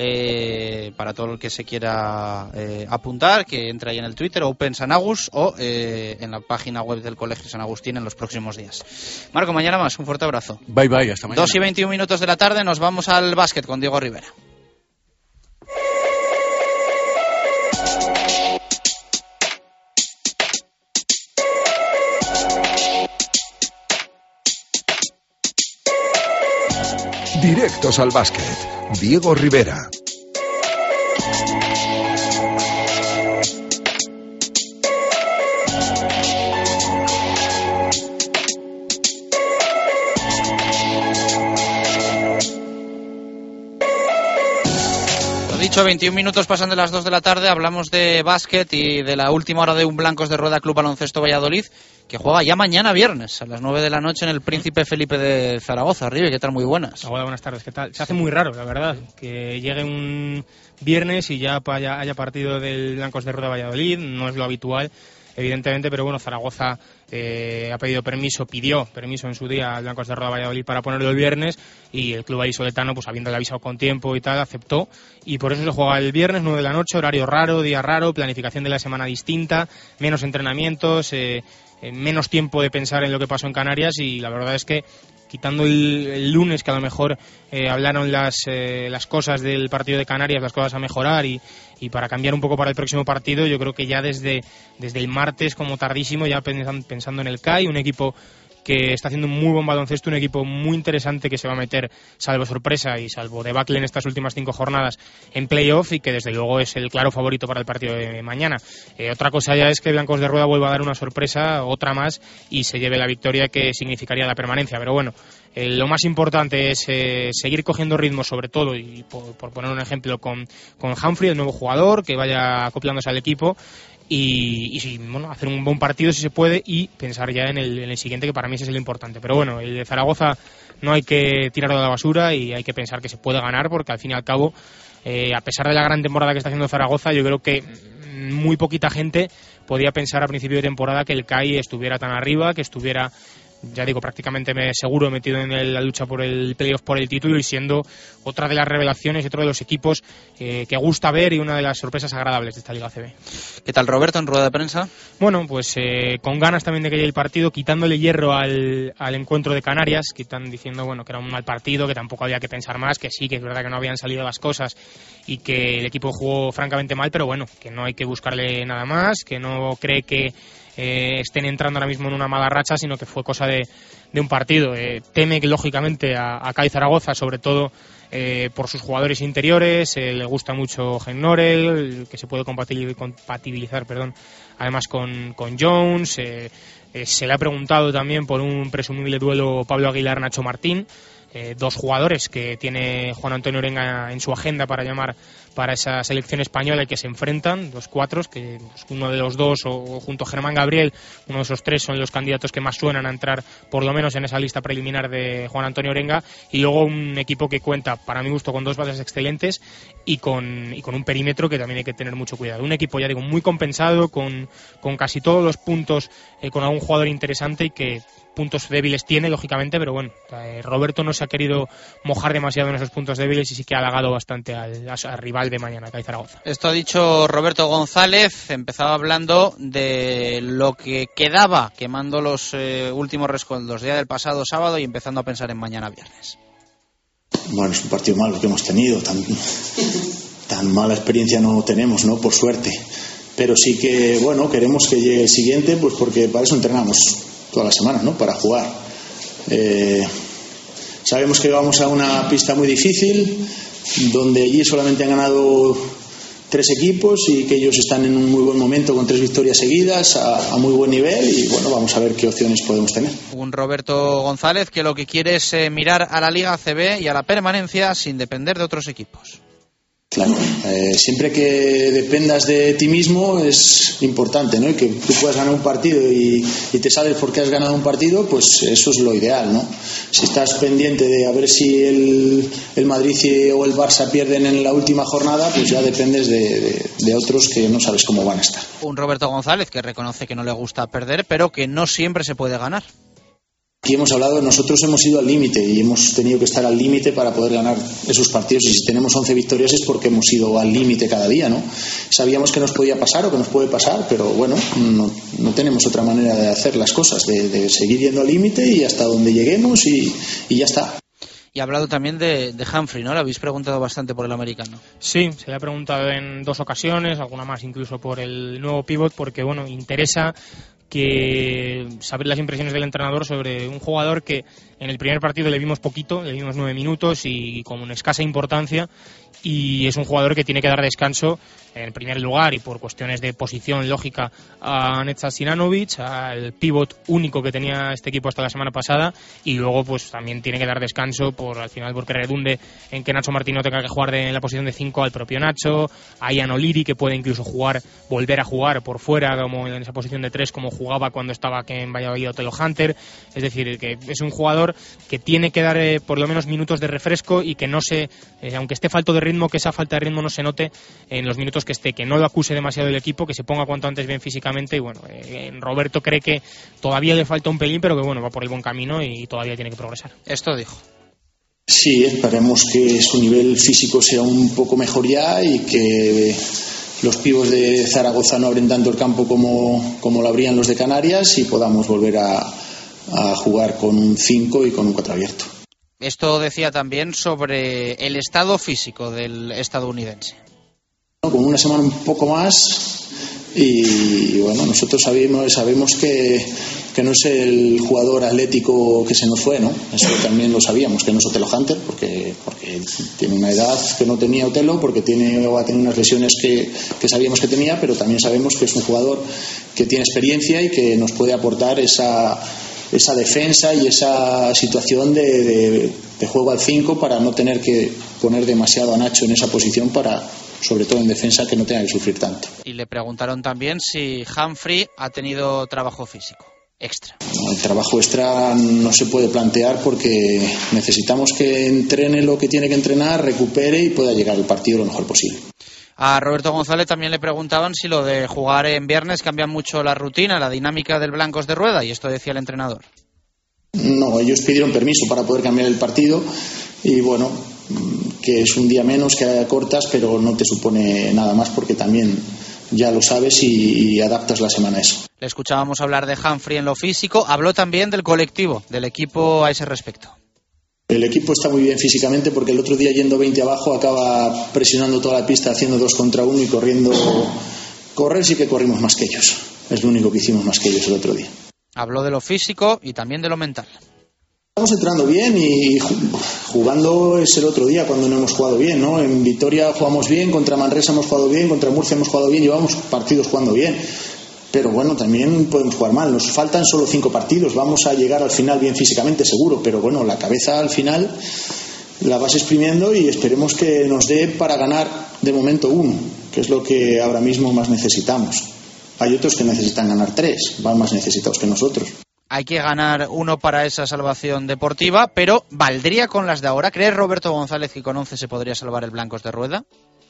Para todo el que se quiera apuntar, que entre ahí en el Twitter, Open San Agus, o en la página web del Colegio San Agustín en los próximos días. Marco, mañana más, un fuerte abrazo. Bye, hasta mañana. 2:21 de la tarde, nos vamos al básquet con Diego Rivera. Directos al básquet. Diego Rivera. Lo dicho, 21 minutos pasan de las 2 de la tarde, hablamos de básquet y de la última hora de un Blancos de Rueda Club Baloncesto Valladolid, que juega ya mañana viernes a las 9 de la noche en el Príncipe Felipe de Zaragoza. Ribe, ¿qué tal? Muy buenas. Hola, buenas tardes, ¿qué tal? Se hace muy raro, la verdad, que llegue un viernes y ya haya partido del Blancos de Rueda Valladolid, no es lo habitual, evidentemente, pero bueno, Zaragoza pidió permiso en su día al Blancos de Rueda Valladolid para ponerlo el viernes, y el club vallisoletano, pues habiéndole avisado con tiempo y tal, aceptó, y por eso se juega el viernes, 9 de la noche, horario raro, día raro, planificación de la semana distinta, menos entrenamientos, menos tiempo de pensar en lo que pasó en Canarias, y la verdad es que quitando el lunes, que a lo mejor hablaron las cosas del partido de Canarias, las cosas a mejorar y para cambiar un poco para el próximo partido, yo creo que ya desde el martes como tardísimo, ya pensando en el CAI, un equipo que está haciendo un muy buen baloncesto, un equipo muy interesante que se va a meter, salvo sorpresa y salvo debacle en estas últimas 5 jornadas, en playoff, y que desde luego es el claro favorito para el partido de mañana. Otra cosa ya es que Blancos de Rueda vuelva a dar una sorpresa, otra más, y se lleve la victoria que significaría la permanencia. Pero bueno, lo más importante es seguir cogiendo ritmo, sobre todo, y por poner un ejemplo, con Humphrey, el nuevo jugador, que vaya acoplándose al equipo, y bueno, hacer un buen partido si se puede, y pensar ya en el siguiente, que para mí ese es el importante. Pero bueno, el de Zaragoza no hay que tirarlo a la basura y hay que pensar que se puede ganar, porque al fin y al cabo, a pesar de la gran temporada que está haciendo Zaragoza, yo creo que muy poquita gente podía pensar a principio de temporada que el CAI estuviera tan arriba, que estuviera, ya digo, prácticamente seguro metido en la lucha por el playoff, por el título, y siendo otra de las revelaciones y otro de los equipos que gusta ver, y una de las sorpresas agradables de esta Liga ACB. ¿Qué tal, Roberto, en rueda de prensa? Bueno, pues con ganas también de que llegue el partido, quitándole hierro al encuentro de Canarias, diciendo bueno, que era un mal partido, que tampoco había que pensar más, que sí, que es verdad que no habían salido las cosas y que el equipo jugó francamente mal, pero bueno, que no hay que buscarle nada más, que no cree que estén entrando ahora mismo en una mala racha, sino que fue cosa de un partido. Teme lógicamente a CAI Zaragoza, sobre todo por sus jugadores interiores. Le gusta mucho Gennorel, que se puede compatibilizar además con Jones. Se le ha preguntado también por un presumible duelo Pablo Aguilar-Nacho Martín, dos jugadores que tiene Juan Antonio Orenga en su agenda para llamar para esa selección española y que se enfrentan, dos cuatros, que uno de los dos o junto a Germán Gabriel, uno de esos tres son los candidatos que más suenan a entrar por lo menos en esa lista preliminar de Juan Antonio Orenga, y luego un equipo que cuenta, para mi gusto, con dos bases excelentes y con un perímetro que también hay que tener mucho cuidado. Un equipo, ya digo, muy compensado, con casi todos los puntos, con algún jugador interesante y que puntos débiles tiene, lógicamente, pero bueno, Roberto no se ha querido mojar demasiado en esos puntos débiles y sí que ha halagado bastante al rival de mañana, CAI Zaragoza. Esto ha dicho Roberto González. Empezaba hablando de lo que quedaba, quemando los últimos rescoldos día del pasado sábado y empezando a pensar en mañana viernes. Bueno, es un partido malo que hemos tenido, tan mala experiencia no tenemos, ¿no? Por suerte, pero sí que, bueno, queremos que llegue el siguiente, pues porque para eso entrenamos toda la semana, ¿no? Para jugar. Sabemos que vamos a una pista muy difícil, donde allí solamente han ganado 3 equipos y que ellos están en un muy buen momento con 3 victorias seguidas a muy buen nivel, y bueno, vamos a ver qué opciones podemos tener. Un Roberto González que lo que quiere es mirar a la Liga ACB y a la permanencia sin depender de otros equipos. Claro, siempre que dependas de ti mismo es importante, ¿no? Y que tú puedas ganar un partido y te sabes por qué has ganado un partido, pues eso es lo ideal, ¿no? Si estás pendiente de a ver si el Madrid o el Barça pierden en la última jornada, pues ya dependes de otros que no sabes cómo van a estar. Un Roberto González que reconoce que no le gusta perder, pero que no siempre se puede ganar. Aquí hemos hablado, nosotros hemos ido al límite y hemos tenido que estar al límite para poder ganar esos partidos, y si tenemos 11 victorias es porque hemos ido al límite cada día, ¿no? Sabíamos que nos podía pasar o que nos puede pasar, pero bueno, no tenemos otra manera de hacer las cosas, de seguir yendo al límite y hasta donde lleguemos y ya está. Y ha hablado también de Humphrey, ¿no? Le habéis preguntado bastante por el americano. Sí, se le ha preguntado en 2 ocasiones, alguna más incluso por el nuevo pívot, porque bueno, interesa que saber las impresiones del entrenador sobre un jugador que en el primer partido le vimos poquito, le vimos 9 minutos y con una escasa importancia, y es un jugador que tiene que dar descanso en primer lugar y por cuestiones de posición lógica a Netzat Sinanovic, al pívot único que tenía este equipo hasta la semana pasada, y luego pues también tiene que dar descanso al final porque redunde en que Nacho Martín no tenga que jugar en la posición de 5 al propio Nacho, a Ian O'Leary, que puede incluso volver a jugar por fuera como en esa posición de 3 como jugaba cuando estaba aquí en Valladolid Otelo Hunter. Es decir, que es un jugador que tiene que dar por lo menos minutos de refresco y que no aunque esté falto de ritmo, que esa falta de ritmo no se note en los minutos que esté, que no lo acuse demasiado el equipo, que se ponga cuanto antes bien físicamente. Y bueno, Roberto cree que todavía le falta un pelín, pero que bueno, va por el buen camino y todavía tiene que progresar. Esto dijo. Sí, esperemos que su nivel físico sea un poco mejor ya y que los pibos de Zaragoza no abren tanto el campo como lo abrían los de Canarias y podamos volver a jugar con un 5 y con un 4 abierto. Esto decía también sobre el estado físico del estadounidense. Con una semana un poco más y bueno, nosotros sabemos que no es el jugador atlético que se nos fue, ¿no? Eso también lo sabíamos, que no es Otelo Hunter, porque tiene una edad que no tenía Otelo, porque va a tener unas lesiones que sabíamos que tenía, pero también sabemos que es un jugador que tiene experiencia y que nos puede aportar esa defensa y esa situación de juego al 5 para no tener que poner demasiado a Nacho en esa posición para, sobre todo en defensa, que no tenga que sufrir tanto. Y le preguntaron también si Humphrey ha tenido trabajo físico extra. El trabajo extra no se puede plantear porque necesitamos que entrene lo que tiene que entrenar, recupere y pueda llegar al partido lo mejor posible. A Roberto González también le preguntaban si lo de jugar en viernes cambia mucho la rutina, la dinámica del Blancos de Rueda, y esto decía el entrenador. No, ellos pidieron permiso para poder cambiar el partido y bueno, que es un día menos, que acortas, pero no te supone nada más porque también ya lo sabes y adaptas la semana a eso. Le escuchábamos hablar de Humphrey en lo físico, habló también del colectivo, del equipo a ese respecto. El equipo está muy bien físicamente porque el otro día yendo 20 abajo acaba presionando toda la pista haciendo 2 contra 1 y correr sí que corrimos más que ellos. Es lo único que hicimos más que ellos el otro día. Habló de lo físico y también de lo mental. Estamos entrando bien y jugando es el otro día cuando no hemos jugado bien, ¿no? En Vitoria jugamos bien, contra Manresa hemos jugado bien, contra Murcia hemos jugado bien, llevamos partidos jugando bien. Pero bueno, también podemos jugar mal. Nos faltan solo 5 partidos. Vamos a llegar al final bien físicamente, seguro. Pero bueno, la cabeza al final la vas exprimiendo y esperemos que nos dé para ganar de momento 1, que es lo que ahora mismo más necesitamos. Hay otros que necesitan ganar 3, van más necesitados que nosotros. Hay que ganar 1 para esa salvación deportiva, pero ¿valdría con las de ahora? ¿Cree Roberto González que con 11 se podría salvar el Blancos de Rueda?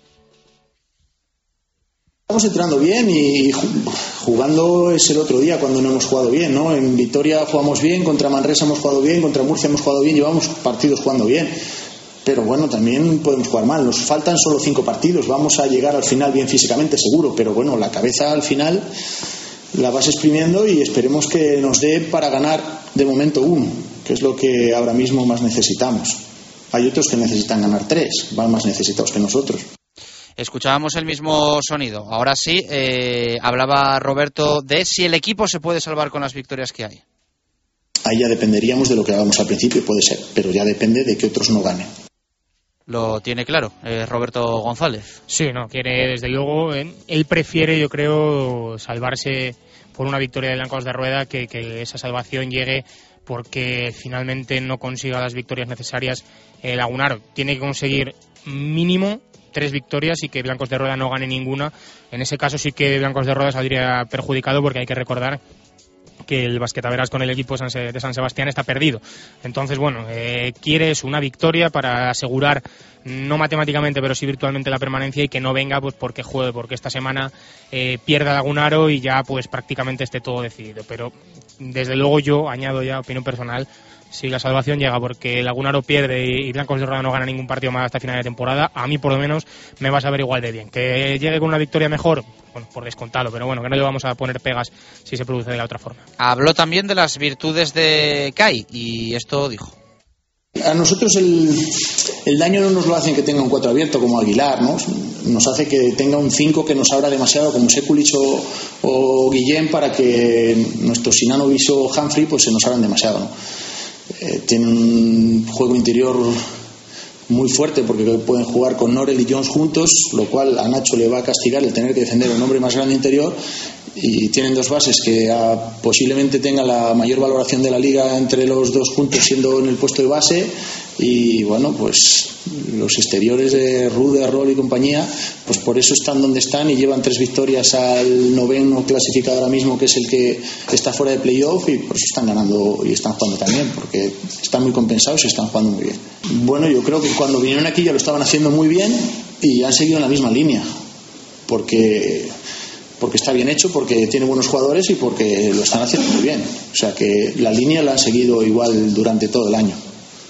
Estamos entrando bien y jugando es el otro día cuando no hemos jugado bien, ¿no? En Vitoria jugamos bien, contra Manresa hemos jugado bien, contra Murcia hemos jugado bien, llevamos partidos jugando bien. Pero bueno, también podemos jugar mal. Nos faltan solo 5 partidos. Vamos a llegar al final bien físicamente, seguro. Pero bueno, la cabeza al final la vas exprimiendo y esperemos que nos dé para ganar de momento 1, que es lo que ahora mismo más necesitamos. Hay otros que necesitan ganar 3, van más necesitados que nosotros. Escuchábamos el mismo sonido. Ahora sí, hablaba Roberto de si el equipo se puede salvar con las victorias que hay. Ahí ya dependeríamos de lo que hagamos al principio, puede ser, pero ya depende de que otros no ganen. Lo tiene claro, Roberto González. Sí, no, quiere, desde luego, él prefiere, yo creo, salvarse por una victoria de Blancos de Rueda que esa salvación llegue porque finalmente no consiga las victorias necesarias. Lagunaro tiene que conseguir mínimo 3 victorias y que Blancos de Rueda no gane ninguna. En ese caso sí que Blancos de Rueda saldría perjudicado porque hay que recordar que el Basquetaveras con el equipo de San Sebastián está perdido. Entonces, bueno, quieres una victoria para asegurar, no matemáticamente, pero sí virtualmente la permanencia y que no venga pues porque juegue, porque esta semana pierda Lagunaro y ya pues prácticamente esté todo decidido. Pero desde luego yo añado ya opinión personal, si la salvación llega porque Lagunaro pierde y Blancos de Rueda no gana ningún partido más hasta final de temporada, a mí por lo menos me vas a ver igual de bien. Que llegue con una victoria mejor, bueno, por descontado, pero bueno, que no le vamos a poner pegas si se produce de la otra forma. Habló también de las virtudes de Kai y esto dijo. A nosotros el daño no nos lo hacen que tenga un 4 abierto como Aguilar, ¿no? Nos hace que tenga un 5 que nos abra demasiado como Sekulic o Guillén para que nuestro Sinanovic o Humphrey pues se nos abran demasiado, ¿no? Tienen un juego interior muy fuerte porque pueden jugar con Norel y Jones juntos, lo cual a Nacho le va a castigar el tener que defender un hombre más grande interior, y tienen 2 bases que posiblemente tengan la mayor valoración de la liga entre los 2 juntos siendo en el puesto de base, y bueno, pues los exteriores de Rude, Roll y compañía, pues por eso están donde están y llevan 3 victorias al 9º clasificado ahora mismo, que es el que está fuera de playoff, y por eso están ganando y están jugando también, porque están muy compensados y están jugando muy bien. Bueno, yo creo que cuando vinieron aquí ya lo estaban haciendo muy bien y han seguido en la misma línea, porque está bien hecho, porque tiene buenos jugadores y porque lo están haciendo muy bien. O sea que la línea la han seguido igual durante todo el año.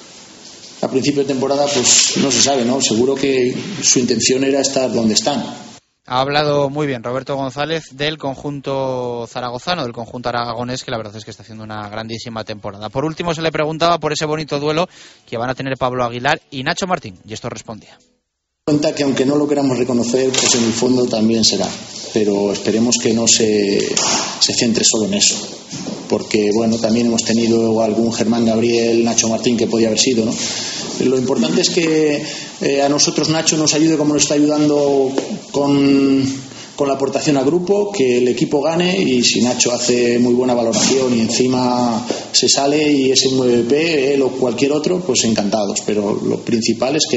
A principio de temporada pues no se sabe, ¿no? Seguro que su intención era estar donde están. Ha hablado muy bien Roberto González del conjunto zaragozano, del conjunto aragonés, que la verdad es que está haciendo una grandísima temporada. Por último se le preguntaba por ese bonito duelo que van a tener Pablo Aguilar y Nacho Martín, y esto respondía. Cuenta que aunque no lo queramos reconocer, pues en el fondo también será, pero esperemos que no se centre solo en eso, porque bueno, también hemos tenido algún Germán Gabriel, Nacho Martín que podía haber sido, ¿no? Lo importante es que a nosotros Nacho nos ayude como nos está ayudando con la aportación al grupo, que el equipo gane, y si Nacho hace muy buena valoración y encima se sale y es un MVP, él o cualquier otro, pues encantados, pero lo principal es que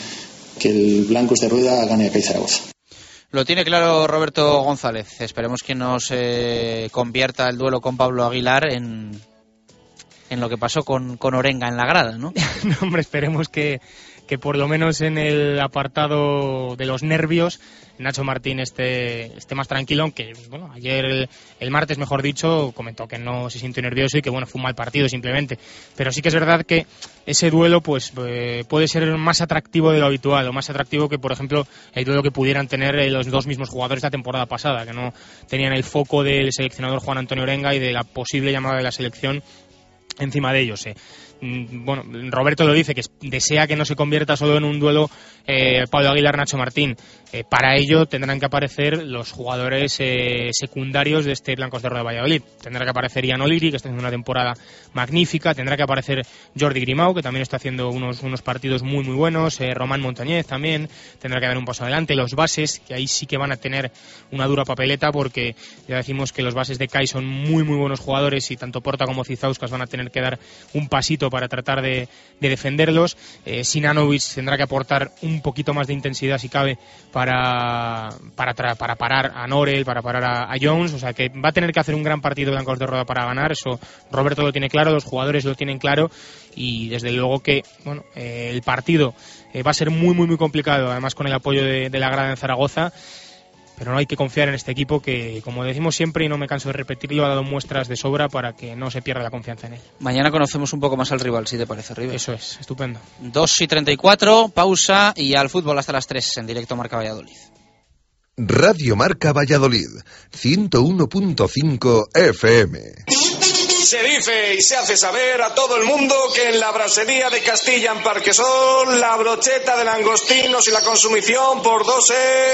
el Blancos de Rueda gane a Zaragoza. Lo tiene claro Roberto González. Esperemos que no se convierta el duelo con Pablo Aguilar en lo que pasó con Orenga en la grada, ¿no? No, hombre, esperemos que por lo menos en el apartado de los nervios Nacho Martín esté más tranquilo, aunque bueno, ayer el martes, mejor dicho, comentó que no se sintió nervioso y que bueno, fue un mal partido simplemente, pero sí que es verdad que ese duelo pues puede ser más atractivo de lo habitual, o más atractivo que por ejemplo el duelo que pudieran tener los 2 mismos jugadores la temporada pasada, que no tenían el foco del seleccionador Juan Antonio Orenga y de la posible llamada de la selección encima de ellos. Bueno, Roberto lo dice, que desea que no se convierta solo en un duelo Pablo Aguilar-Nacho Martín. Para ello tendrán que aparecer los jugadores secundarios de este Blancos de Roda de Valladolid. Tendrá que aparecer Ian O'Leary, que está haciendo una temporada magnífica. Tendrá que aparecer Jordi Grimau, que también está haciendo unos partidos muy muy buenos. Román Montañez también. Tendrá que dar un paso adelante. Los bases, que ahí sí que van a tener una dura papeleta, porque ya decimos que los bases de CAI son muy muy buenos jugadores, y tanto Porta como Cizauskas van a tener que dar un pasito para tratar de defenderlos. Sinanovic tendrá que aportar un poquito más de intensidad, si cabe, para parar a Norel, para parar a Jones. O sea que va a tener que hacer un gran partido Blancos de Roda para ganar. Eso Roberto lo tiene claro, los jugadores lo tienen claro, y desde luego que el partido va a ser muy muy muy complicado, además con el apoyo de la grada en Zaragoza. Pero no hay que confiar en este equipo que, como decimos siempre y no me canso de repetirlo, ha dado muestras de sobra para que no se pierda la confianza en él. Mañana conocemos un poco más al rival, si te parece, River. Eso es, estupendo. 2:34, pausa, y al fútbol hasta las 3 en directo Marca Valladolid. Radio Marca Valladolid, 101.5 FM. Se dice y se hace saber a todo el mundo que en la brasería de Castilla en Parquesol, la brocheta de langostinos y la consumición por 2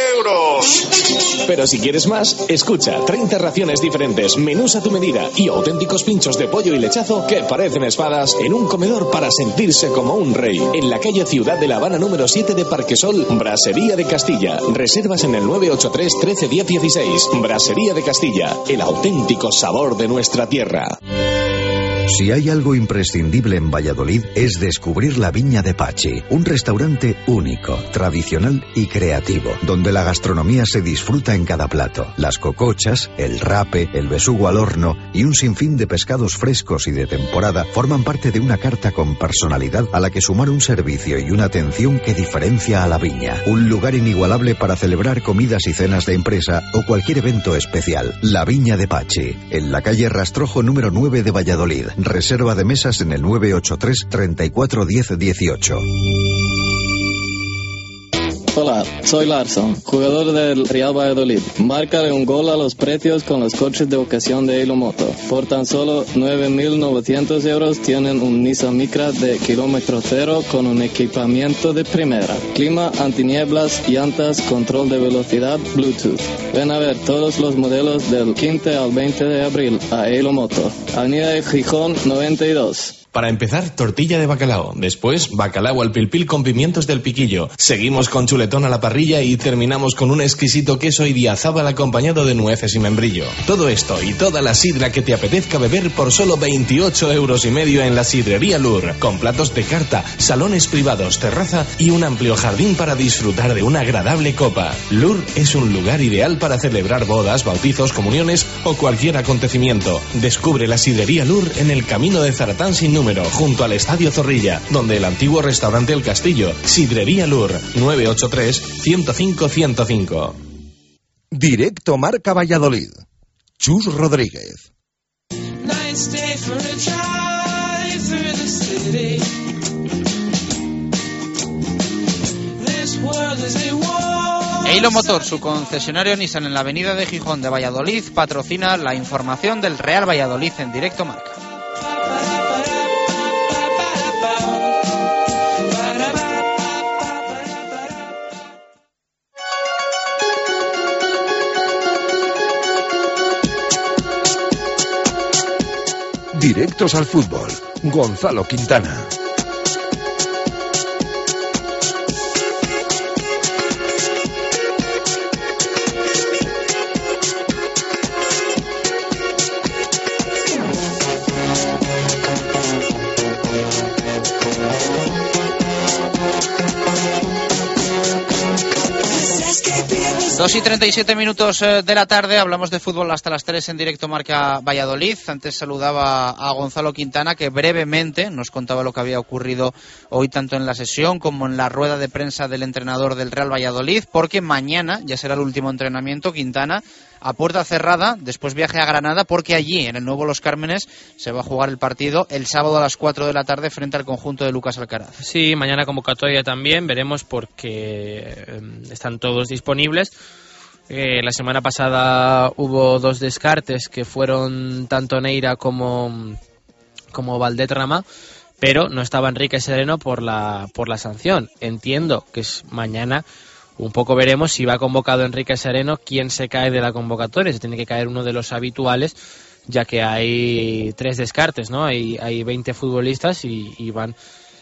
euros. Pero si quieres más, escucha 30 raciones diferentes, menús a tu medida y auténticos pinchos de pollo y lechazo que parecen espadas en un comedor para sentirse como un rey. En la calle Ciudad de La Habana número 7 de Parquesol, Brasería de Castilla. Reservas en el 983 13 10 16. Brasería de Castilla, el auténtico sabor de nuestra tierra. Si hay algo imprescindible en Valladolid es descubrir la Viña de Pachi, un restaurante único, tradicional y creativo, donde la gastronomía se disfruta en cada plato. Las cocochas, el rape, el besugo al horno y un sinfín de pescados frescos y de temporada forman parte de una carta con personalidad a la que sumar un servicio y una atención que diferencia a la Viña. Un lugar inigualable para celebrar comidas y cenas de empresa o cualquier evento especial. La Viña de Pachi, en la calle Rastrojo número 9 de Valladolid. Reserva de mesas en el 983 34 10 18. Hola, soy Larson, jugador del Real Valladolid. Márcale un gol a los precios con los coches de ocasión de Hilo Moto. Por tan solo 9.900 euros tienen un Nissan Micra de kilómetro cero con un equipamiento de primera. Clima, antinieblas, llantas, control de velocidad, Bluetooth. Ven a ver todos los modelos del 15 al 20 de abril a Hilo Moto. Avenida de Gijón 92. Para empezar, tortilla de bacalao. Después, bacalao al pilpil con pimientos del piquillo. Seguimos con chuletón a la parrilla y terminamos con un exquisito queso idiazábal acompañado de nueces y membrillo. Todo esto y toda la sidra que te apetezca beber por solo 28,5 euros en la sidrería Lur. Con platos de carta, salones privados, terraza y un amplio jardín para disfrutar de una agradable copa. Lur es un lugar ideal para celebrar bodas, bautizos, comuniones o cualquier acontecimiento. Descubre la sidrería Lur en el camino de Zaratán sin número, junto al Estadio Zorrilla, donde el antiguo restaurante El Castillo. Sidrería Lur, 983 105 105. Directo Marca Valladolid. Chus Rodríguez. Hilo Motor, su concesionario Nissan en la avenida de Gijón de Valladolid, patrocina la información del Real Valladolid en Directo Marca. Directos al fútbol. Gonzalo Quintana. Dos y 37 minutos de la tarde, hablamos de fútbol hasta las 3 en Directo Marca Valladolid. Antes saludaba a Gonzalo Quintana, que brevemente nos contaba lo que había ocurrido hoy tanto en la sesión como en la rueda de prensa del entrenador del Real Valladolid, porque mañana ya será el último entrenamiento, Quintana, a puerta cerrada, después viaje a Granada, porque allí, en el nuevo Los Cármenes, se va a jugar el partido el sábado a las 4 de la tarde frente al conjunto de Lucas Alcaraz. Sí, mañana convocatoria también, veremos porque están todos disponibles. La semana pasada hubo 2 descartes que fueron tanto Neira como Valderrama, pero no estaba Enrique Sereno por la sanción. Entiendo que es mañana. Un poco veremos si va convocado Enrique Sereno, quién se cae de la convocatoria. Se tiene que caer uno de los habituales, ya que hay 3 descartes, ¿no? Hay 20 futbolistas y van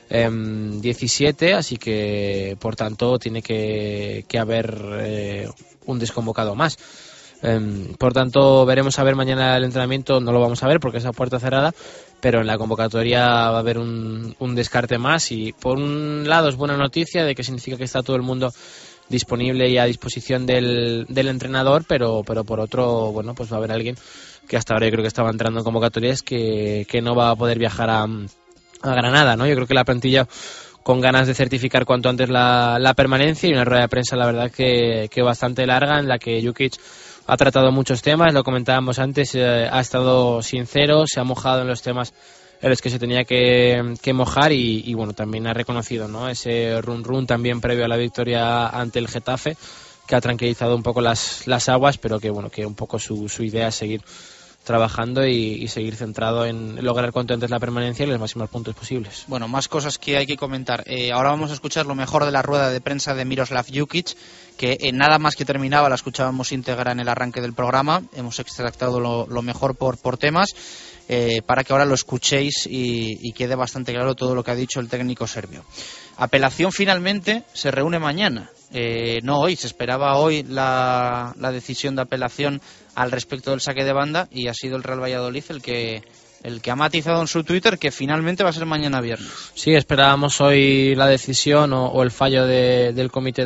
17, así que por tanto tiene que haber un desconvocado más. Por tanto, veremos a ver mañana el entrenamiento. No lo vamos a ver porque es a puerta cerrada, pero en la convocatoria va a haber un descarte más. Y por un lado es buena noticia, de que significa que está todo el mundo disponible y a disposición del entrenador, pero por otro, bueno, pues va a haber alguien que hasta ahora yo creo que estaba entrando en convocatorias que no va a poder viajar a Granada, ¿no? Yo creo que la plantilla con ganas de certificar cuanto antes la permanencia, y una rueda de prensa la verdad que bastante larga, en la que Jukic ha tratado muchos temas, lo comentábamos antes, ha estado sincero, se ha mojado en los temas en los que se tenía que mojar y bueno, también ha reconocido, ¿no?, ese run también previo a la victoria ante el Getafe, que ha tranquilizado un poco las aguas, pero que bueno, que un poco su idea es seguir trabajando y seguir centrado en lograr cuanto antes la permanencia y los máximos puntos posibles. Bueno, más cosas que hay que comentar. Ahora vamos a escuchar lo mejor de la rueda de prensa de Miroslav Jukic, que nada más que terminaba la escuchábamos íntegra en el arranque del programa. Hemos extractado lo mejor por temas, para que ahora lo escuchéis y quede bastante claro todo lo que ha dicho el técnico serbio. Apelación finalmente se reúne mañana. No hoy, se esperaba hoy la decisión de apelación al respecto del saque de banda, y ha sido el Real Valladolid el que ha matizado en su Twitter que finalmente va a ser mañana viernes. Sí, esperábamos hoy la decisión o el fallo del comité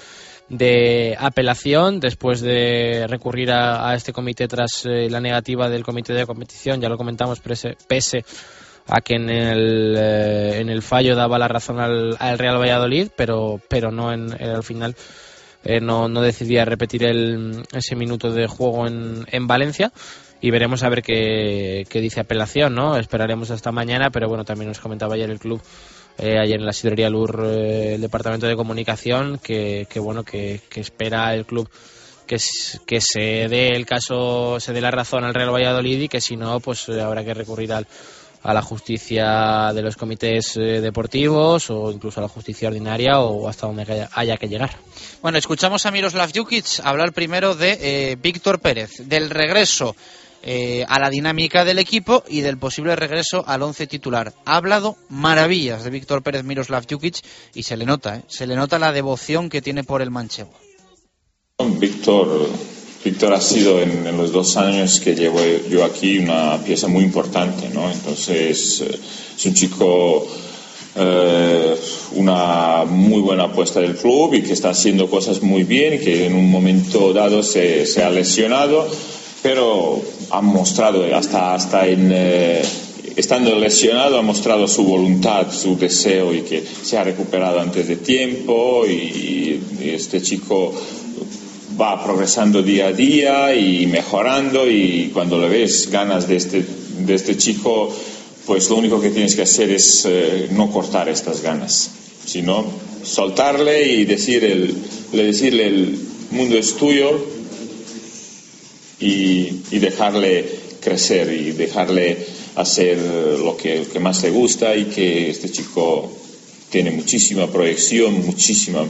de apelación, después de recurrir a este comité tras la negativa del comité de competición. Ya lo comentamos, pese a que en el fallo daba la razón al Real Valladolid, pero no al final no decidía repetir ese minuto de juego en Valencia, y veremos a ver qué dice apelación, ¿no? Esperaremos hasta mañana, pero bueno, también nos comentaba ayer el club, ayer en la sidrería Lur, el departamento de comunicación, que espera el club que se dé el caso, se dé la razón al Real Valladolid, y que si no, pues habrá que recurrir a la justicia de los comités deportivos, o incluso a la justicia ordinaria, o hasta donde haya que llegar. Bueno, escuchamos a Miroslav Jukic hablar primero de Víctor Pérez, del regreso a la dinámica del equipo y del posible regreso al 11 titular. Ha hablado maravillas de Víctor Pérez Miroslav Jukic, y se le nota la devoción que tiene por el manchego. Víctor ha sido en los 2 años que llevo yo aquí una pieza muy importante, ¿no? Entonces es un chico, una muy buena apuesta del club, y que está haciendo cosas muy bien, y que en un momento dado se ha lesionado, pero ha mostrado estando lesionado, ha mostrado su voluntad, su deseo, y que se ha recuperado antes de tiempo, y este chico va progresando día a día y mejorando, y cuando le ves ganas de este chico, pues lo único que tienes que hacer es no cortar estas ganas, sino soltarle y decirle el mundo es tuyo, y dejarle crecer y dejarle hacer lo que más le gusta, y que este chico tiene muchísima proyección, muchísima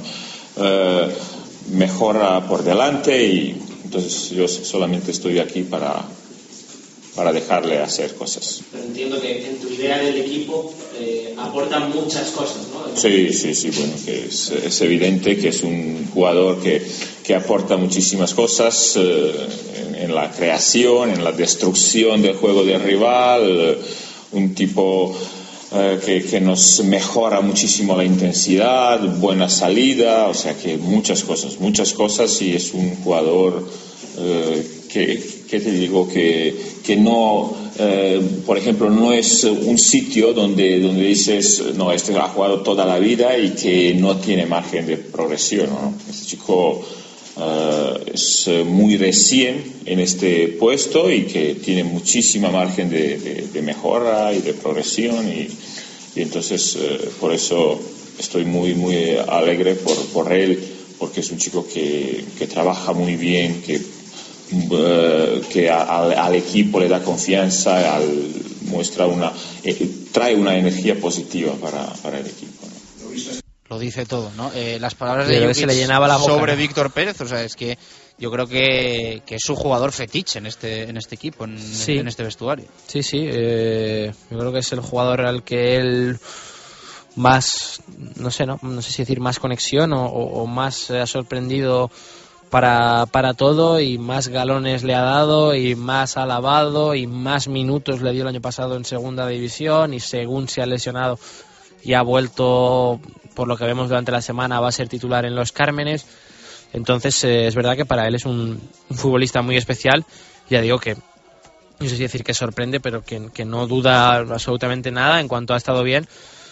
mejora por delante, y entonces yo solamente estoy aquí para dejarle hacer cosas. Pero entiendo que en tu idea del equipo aportan muchas cosas, ¿no? Sí, bueno, que es evidente que es un jugador que aporta muchísimas cosas en la creación, en la destrucción del juego del rival, un tipo que nos mejora muchísimo la intensidad, buena salida, o sea que muchas cosas, y es un jugador que te digo que no, por ejemplo, no es un sitio donde dices, no, este ha jugado toda la vida y que no tiene margen de progresión, ¿no? Este chico es muy recién en este puesto, y que tiene muchísima margen de mejora y de progresión, y entonces por eso estoy muy alegre por él, porque es un chico que trabaja muy bien, que al equipo le da confianza, muestra una trae una energía positiva para el equipo, ¿no? Lo dice todo, ¿no? Las palabras de Pero Jukic se le llenaba la boca, sobre ¿no? Víctor Pérez, o sea, es que yo creo que es su jugador fetiche en este equipo, en este vestuario. Sí, yo creo que es el jugador al que él más, no sé si decir más conexión o más ha sorprendido para todo, y más galones le ha dado y más ha alabado y más minutos le dio el año pasado en segunda división, y según se ha lesionado y ha vuelto, por lo que vemos durante la semana, va a ser titular en los Cármenes. Entonces es verdad que para él es un futbolista muy especial. Ya digo que no sé si decir que sorprende, pero que no duda absolutamente nada en cuanto ha estado bien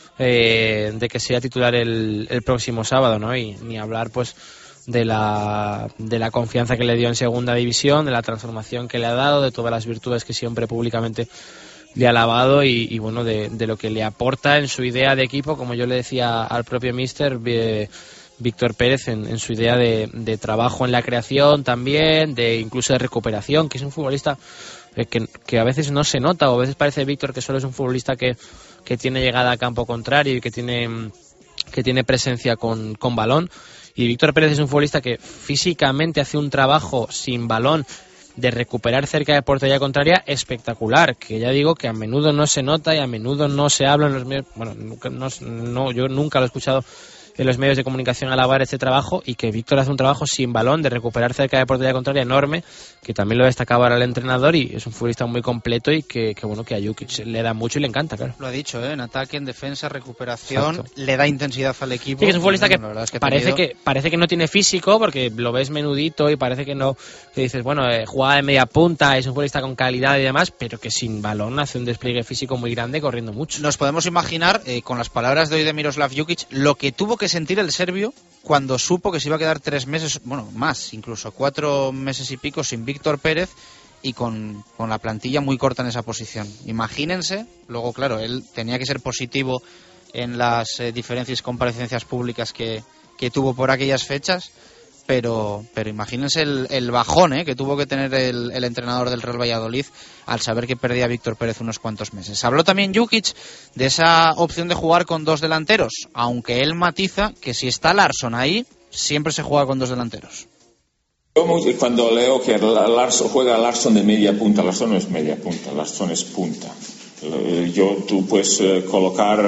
de que sea titular el próximo sábado, ¿no? Y ni hablar pues de la confianza que le dio en segunda división, de la transformación que le ha dado, de todas las virtudes que siempre públicamente le ha alabado, y bueno, de lo que le aporta en su idea de equipo, como yo le decía al propio míster Víctor Pérez, en su idea de trabajo en la creación también, de incluso de recuperación, que es un futbolista que a veces no se nota, o a veces parece Víctor que solo es un futbolista que tiene llegada a campo contrario y que tiene presencia con balón. Y Víctor Pérez es un futbolista que físicamente hace un trabajo sin balón de recuperar cerca de portería contraria espectacular, que ya digo que a menudo no se nota y a menudo no se habla en los medios. Bueno, yo nunca lo he escuchado en los medios de comunicación alabar este trabajo, y que Víctor hace un trabajo sin balón de recuperar cerca de portería contraria enorme, que también lo destacaba ahora el entrenador, y es un futbolista muy completo y que bueno, que a Jukic le da mucho y le encanta, claro. Lo ha dicho, en ataque, en defensa, recuperación. Exacto. Le da intensidad al equipo. Sí, que es un futbolista que, que parece que no tiene físico, porque lo ves menudito y parece que no, que dices, bueno, jugada de media punta, es un futbolista con calidad y demás, pero que sin balón hace un despliegue físico muy grande, corriendo mucho. Nos podemos imaginar, con las palabras de hoy de Miroslav Jukic, lo que tuvo que sentir el serbio cuando supo que se iba a quedar 3 meses, bueno, más, incluso 4 meses y pico sin Víctor Pérez, y con la plantilla muy corta en esa posición. Imagínense, luego claro, él tenía que ser positivo en las diferentes comparecencias públicas que tuvo por aquellas fechas, pero imagínense el bajón que tuvo que tener el entrenador del Real Valladolid al saber que perdía a Víctor Pérez unos cuantos meses. Habló también Jukic de esa opción de jugar con 2 delanteros, aunque él matiza que si está Larsson ahí, siempre se juega con 2 delanteros. Cuando leo que juega Larsson de media punta, Larsson no es media punta, Larsson es punta. Tú puedes colocar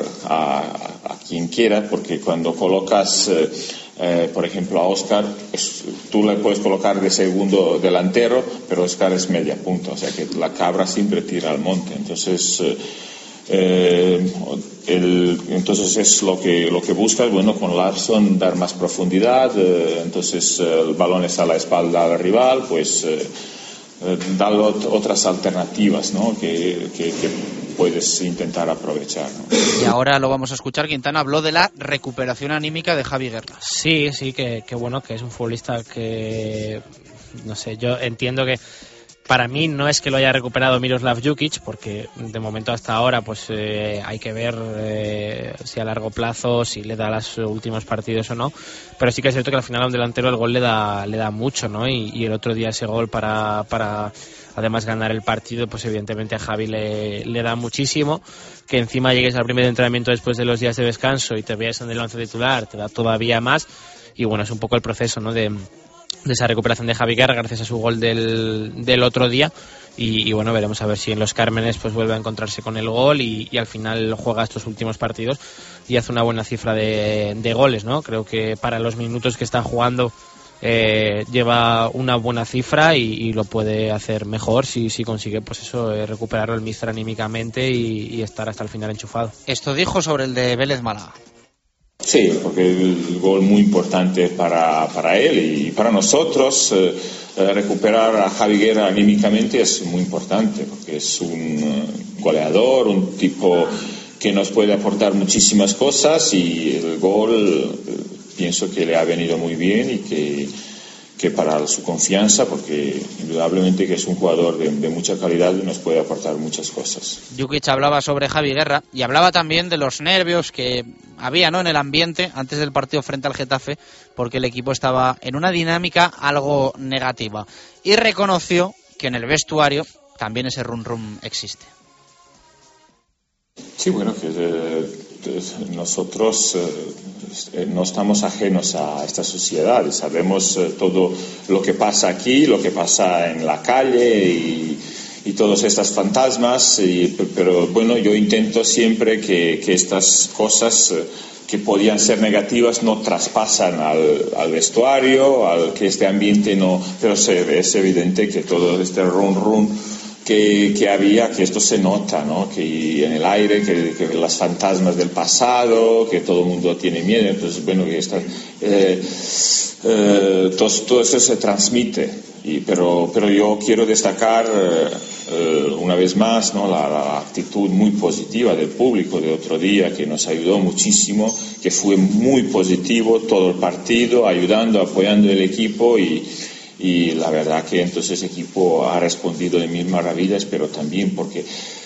a quien quieras, porque cuando colocas por ejemplo a Óscar, tú le puedes colocar de segundo delantero, pero Óscar es media punta, o sea que la cabra siempre tira al monte. Entonces entonces es lo que buscas, bueno, con Larsson dar más profundidad, entonces el balón es a la espalda del rival, pues darle otras alternativas, ¿no? que puedes intentar aprovechar, ¿no? Y ahora lo vamos a escuchar. Quintana habló de la recuperación anímica de Javi Guerra. Sí, que bueno, que es un futbolista que, no sé, yo entiendo que para mí no es que lo haya recuperado Miroslav Jukic, porque de momento hasta ahora pues hay que ver si a largo plazo, si le da los últimos partidos o no, pero sí que es cierto que al final a un delantero el gol le da mucho, ¿no? Y el otro día ese gol para además ganar el partido, pues evidentemente a Javi le da muchísimo. Que encima llegues al primer entrenamiento después de los días de descanso y te veas en el once titular, te da todavía más. Y bueno, es un poco el proceso, ¿no? de esa recuperación de Javi Guerra gracias a su gol del otro día, y bueno, veremos a ver si en los Cármenes pues vuelve a encontrarse con el gol y al final juega estos últimos partidos y hace una buena cifra de goles, ¿no? Creo que para los minutos que está jugando lleva una buena cifra y lo puede hacer mejor si consigue pues eso, recuperarlo el míster anímicamente y estar hasta el final enchufado. Esto dijo sobre el de Vélez Málaga. Sí, porque el gol muy importante para él y para nosotros. Recuperar a Javi Guerra anímicamente es muy importante, porque es un goleador, un tipo que nos puede aportar muchísimas cosas, y el gol pienso que le ha venido muy bien y que para su confianza, porque indudablemente que es un jugador de mucha calidad y nos puede aportar muchas cosas. Jukic hablaba sobre Javi Guerra y hablaba también de los nervios que había, ¿no?, en el ambiente antes del partido frente al Getafe, porque el equipo estaba en una dinámica algo negativa, y reconoció que en el vestuario también ese rum-rum existe. Sí, bueno, que nosotros no estamos ajenos a esta sociedad, sabemos todo lo que pasa aquí, lo que pasa en la calle y todos estos fantasmas, pero bueno, yo intento siempre que estas cosas que podían ser negativas no traspasan al vestuario, que este ambiente no, pero es evidente que todo este run que había, que esto se nota, ¿no? Que en el aire, que las fantasmas del pasado, que todo el mundo tiene miedo, entonces bueno, que todo eso se transmite, pero yo quiero destacar una vez más, ¿no? la actitud muy positiva del público de otro día, que nos ayudó muchísimo, que fue muy positivo todo el partido, ayudando, apoyando el equipo y la verdad que entonces el equipo ha respondido de mil maravillas, pero también porque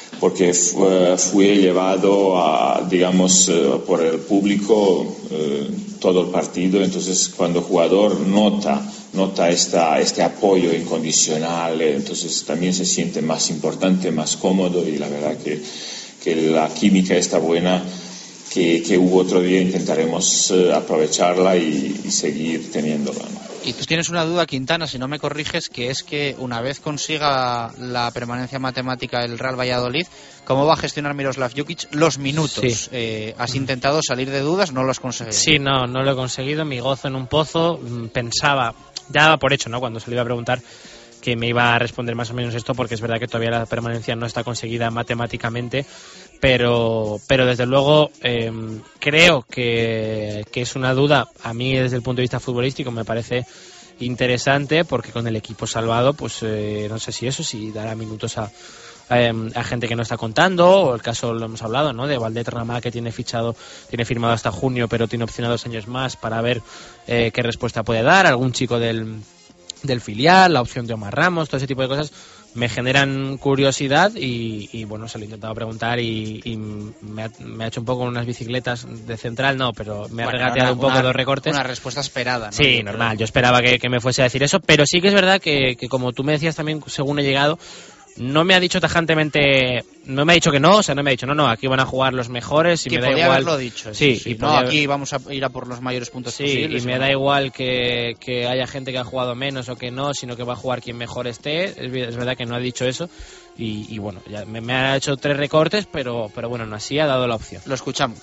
fue llevado digamos por el público todo el partido. Entonces cuando el jugador nota este apoyo incondicional, entonces también se siente más importante, más cómodo, y la verdad que la química está buena que hubo otro día. Intentaremos aprovecharla y seguir teniéndola, ¿no? Y tú tienes una duda, Quintana, si no me corriges, que es que una vez consiga la permanencia matemática el Real Valladolid, ¿cómo va a gestionar Miroslav Jukic los minutos? Sí. ¿Has intentado salir de dudas? ¿No lo has conseguido? Sí, no lo he conseguido. Mi gozo en un pozo. Pensaba, ya daba por hecho, ¿no?, cuando se le iba a preguntar, que me iba a responder más o menos esto, porque es verdad que todavía la permanencia no está conseguida matemáticamente, pero desde luego creo que es una duda. A mí desde el punto de vista futbolístico me parece interesante, porque con el equipo salvado, pues no sé si dará minutos a gente que no está contando, o el caso, lo hemos hablado, ¿no?, de Valdet Ramá, que tiene firmado hasta junio, pero tiene opción a 2 años más, para ver qué respuesta puede dar. Algún chico del filial, la opción de Omar Ramos, todo ese tipo de cosas me generan curiosidad y bueno, se lo he intentado preguntar y me ha hecho un poco unas bicicletas de central, no, pero me ha regateado un poco los recortes. Una respuesta esperada, ¿no? Sí, normal, yo esperaba que me fuese a decir eso, pero sí que es verdad que como tú me decías también según he llegado, no me ha dicho tajantemente, no me ha dicho que no, o sea, no me ha dicho no, aquí van a jugar los mejores y que me da podía igual. Haberlo dicho, sí, y no, aquí vamos a ir a por los mayores puntos posibles. Y me da igual que haya gente que ha jugado menos o que no, sino que va a jugar quien mejor esté. Es verdad que no ha dicho eso y bueno, ya me ha hecho 3 recortes, pero bueno, aún así ha dado la opción. Lo escuchamos.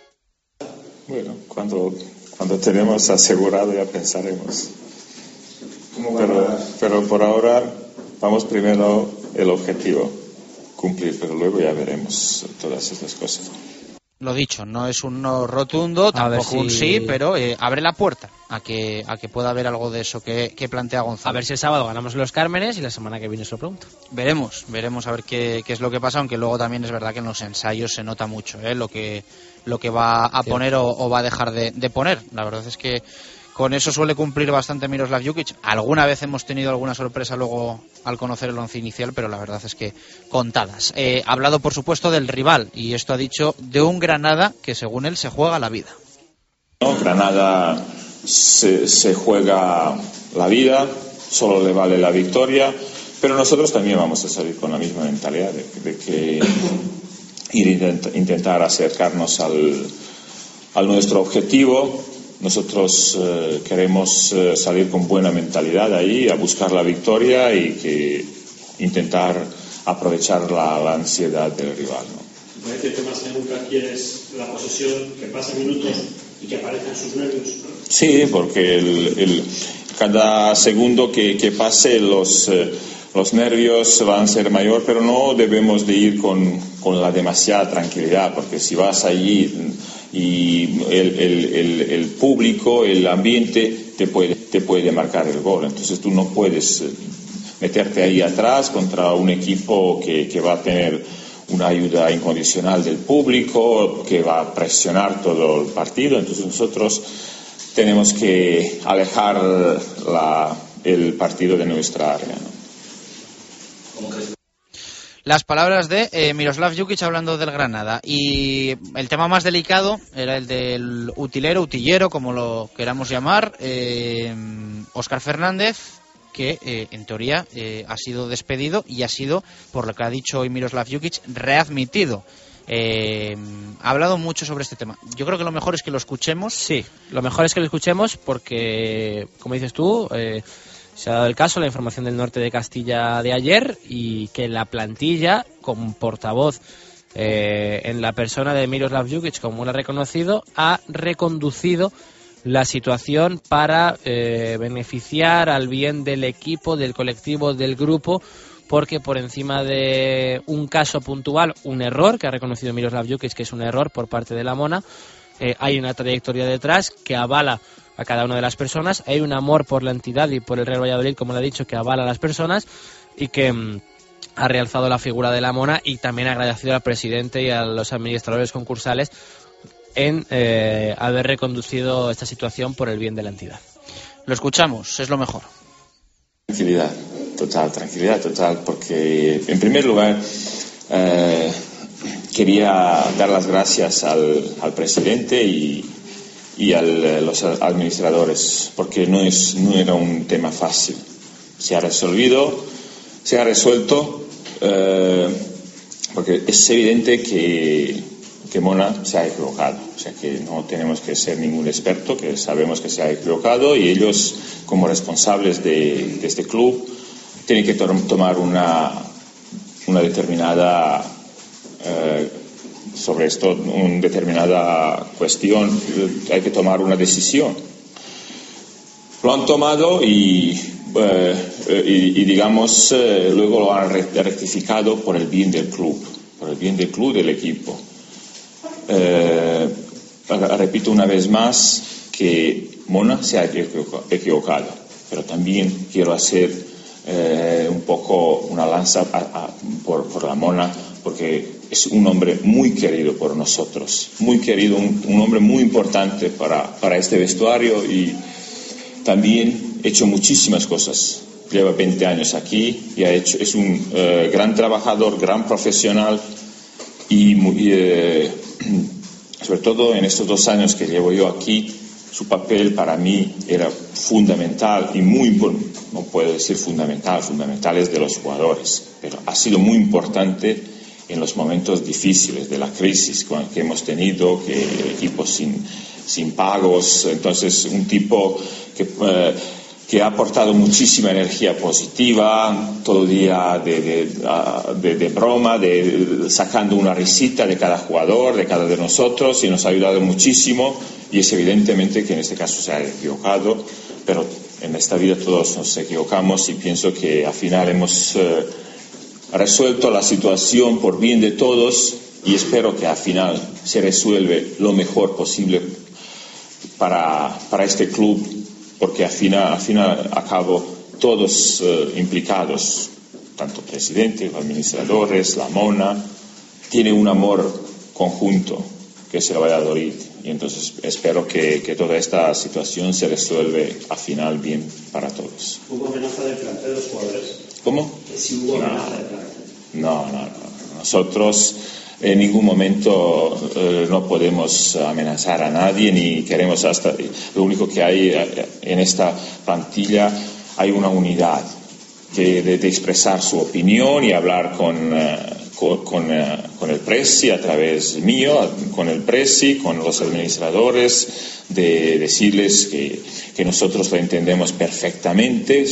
Bueno, cuando tenemos asegurado ya pensaremos. Pero por ahora vamos primero el objetivo, cumplir, pero luego ya veremos todas estas cosas. Lo dicho, no es un no rotundo, tampoco un sí, pero abre la puerta a que pueda haber algo de eso que plantea Gonzalo. A ver si el sábado ganamos los Cármenes y la semana que viene se lo pregunto. Veremos a ver qué es lo que pasa, aunque luego también es verdad que en los ensayos se nota mucho lo que va a poner o va a dejar de poner. La verdad es que con eso suele cumplir bastante Miroslav Jukic. Alguna vez hemos tenido alguna sorpresa luego al conocer el once inicial, pero la verdad es que contadas. Ha hablado, por supuesto, del rival, y esto ha dicho de un Granada que, según él, se juega la vida. No, Granada se juega la vida, solo le vale la victoria, pero nosotros también vamos a salir con la misma mentalidad de que intentar acercarnos al nuestro objetivo. Nosotros queremos salir con buena mentalidad ahí, a buscar la victoria y que intentar aprovechar la ansiedad del rival, ¿no? Parece que más que nunca quieres la posesión, que pase minutos y que aparezcan sus nervios, ¿no? Sí, porque cada segundo que pase los nervios van a ser mayor, pero no debemos de ir con la demasiada tranquilidad, porque si vas allí y el público, el ambiente te puede marcar el gol, entonces tú no puedes meterte ahí atrás contra un equipo que va a tener una ayuda incondicional del público, que va a presionar todo el partido. Entonces nosotros tenemos que alejar el partido de nuestra área, ¿no? Las palabras de Miroslav Jukic hablando del Granada. Y el tema más delicado era el del utillero, como lo queramos llamar, Óscar Fernández, que en teoría ha sido despedido y ha sido, por lo que ha dicho hoy Miroslav Jukic, readmitido ha hablado mucho sobre este tema. Yo creo que lo mejor es que lo escuchemos. Sí, lo mejor es que lo escuchemos porque, como dices tú, se ha dado el caso, la información del norte de Castilla de ayer, y que la plantilla, con portavoz en la persona de Miroslav Jukic, como lo ha reconocido, ha reconducido la situación para beneficiar al bien del equipo, del colectivo, del grupo, porque por encima de un caso puntual, un error que ha reconocido Miroslav Jukic, que es un error por parte de la Mona, hay una trayectoria detrás que avala a cada una de las personas, hay un amor por la entidad y por el Real Valladolid, como le ha dicho, que avala a las personas, y que ha realzado la figura de la Mona, y también ha agradecido al presidente y a los administradores concursales en haber reconducido esta situación por el bien de la entidad. Lo escuchamos, es lo mejor. Tranquilidad total, porque en primer lugar quería dar las gracias al presidente y a los administradores, porque no era un tema fácil. Se ha resuelto, porque es evidente que Mona se ha equivocado, o sea que no tenemos que ser ningún experto, que sabemos que se ha equivocado, y ellos, como responsables de este club, tienen que tomar una determinada sobre esto, una determinada cuestión, hay que tomar una decisión. Lo han tomado y digamos, luego lo han rectificado por el bien del club, del equipo. Repito una vez más que Mona se ha equivocado, pero también quiero hacer un poco una lanza por la Mona, porque es un hombre muy querido por nosotros, muy querido, un hombre muy importante para este vestuario, y también ha hecho muchísimas cosas. Lleva 20 años aquí y es un gran trabajador, gran profesional, y sobre todo en estos 2 años que llevo yo aquí, su papel para mí era fundamental y muy importante. No puedo decir fundamental es de los jugadores, pero ha sido muy importante en los momentos difíciles de la crisis que hemos tenido, que equipos sin pagos. Entonces, un tipo que ha aportado muchísima energía positiva, todo día de broma, sacando una risita de cada jugador, de cada de nosotros, y nos ha ayudado muchísimo. Y es evidentemente que en este caso se ha equivocado, pero en esta vida todos nos equivocamos, y pienso que al final hemos resuelto la situación por bien de todos, y espero que al final se resuelve lo mejor posible para este club, porque al final a cabo todos implicados, tanto presidente, administradores, la Mona, tiene un amor conjunto que es el Valladolid, y entonces espero que toda esta situación se resuelve al final bien para todos. ¿Hubo amenaza de plantel de los jugadores? ¿Cómo? Que si hubo amenaza de plantel. No. Nosotros en ningún momento no podemos amenazar a nadie, ni queremos lo único que hay en esta plantilla, hay una unidad de expresar su opinión y hablar con el presi, a través mío, con el presi, con los administradores, de decirles que nosotros lo entendemos perfectamente,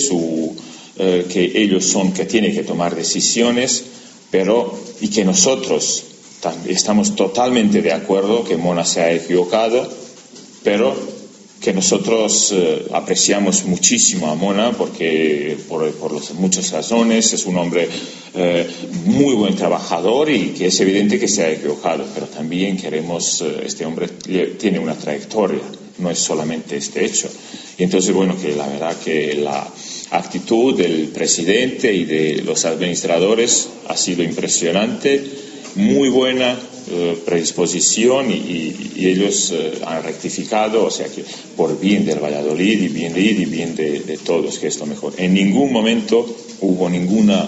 que ellos son que tienen que tomar decisiones, y que nosotros estamos totalmente de acuerdo que Mona se ha equivocado, pero que nosotros apreciamos muchísimo a Mona porque por muchas razones es un hombre muy buen trabajador, y que es evidente que se ha equivocado, pero también queremos, este hombre tiene una trayectoria, no es solamente este hecho. Y entonces, bueno, que la verdad que la actitud del presidente y de los administradores ha sido impresionante, muy buena predisposición, y ellos han rectificado, o sea que por bien del Valladolid y bien de todos, que es lo mejor. En ningún momento hubo ninguna,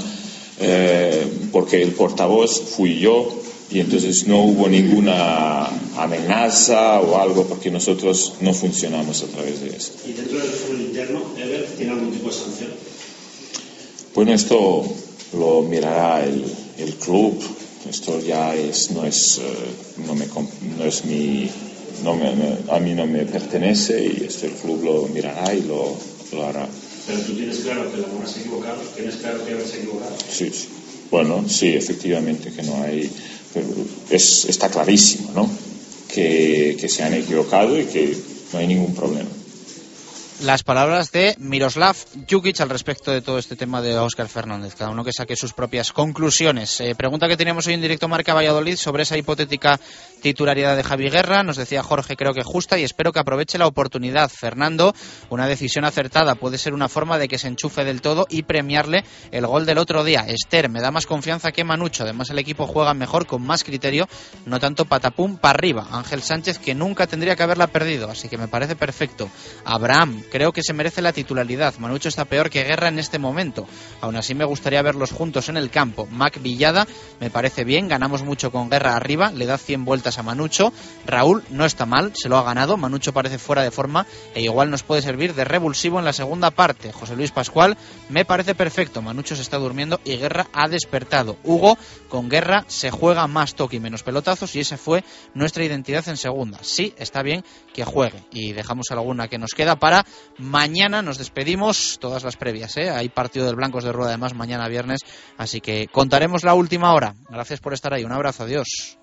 porque el portavoz fui yo, y entonces no hubo ninguna amenaza o algo, porque nosotros no funcionamos a través de eso. ¿Y dentro del fútbol interno, Ever, tiene algún tipo de sanción? Bueno, esto lo mirará el club. esto ya a mí no me pertenece, y esto el club lo mirará y lo hará. Pero tú tienes claro que la Mona se ha equivocado, tienes claro que se ha equivocado. Sí. Bueno, sí, efectivamente que no hay, pero está clarísimo, ¿no? Que se han equivocado y que no hay ningún problema. Las palabras de Miroslav Jukic al respecto de todo este tema de Óscar Fernández. Cada uno que saque sus propias conclusiones. Pregunta que teníamos hoy en directo Marca Valladolid sobre esa hipotética titularidad de Javi Guerra. Nos decía Jorge, creo que justa, y espero que aproveche la oportunidad. Fernando, una decisión acertada. Puede ser una forma de que se enchufe del todo y premiarle el gol del otro día. Esther, me da más confianza que Manucho. Además, el equipo juega mejor, con más criterio, no tanto patapum para arriba. Ángel Sánchez, que nunca tendría que haberla perdido, así que me parece perfecto. Abraham, creo que se merece la titularidad. Manucho está peor que Guerra en este momento. Aún así me gustaría verlos juntos en el campo. Mac Villada, me parece bien. Ganamos mucho con Guerra arriba. Le da 100 vueltas a Manucho. Raúl no está mal, se lo ha ganado. Manucho parece fuera de forma e igual nos puede servir de revulsivo en la segunda parte. José Luis Pascual, me parece perfecto. Manucho se está durmiendo y Guerra ha despertado. Hugo, con Guerra se juega más toque y menos pelotazos, y esa fue nuestra identidad en segunda. Sí, está bien que juegue. Y dejamos alguna que nos queda para mañana. Nos despedimos, todas las previas, hay partido del Blancos de Rueda además mañana viernes, así que contaremos la última hora. Gracias por estar ahí, un abrazo, adiós.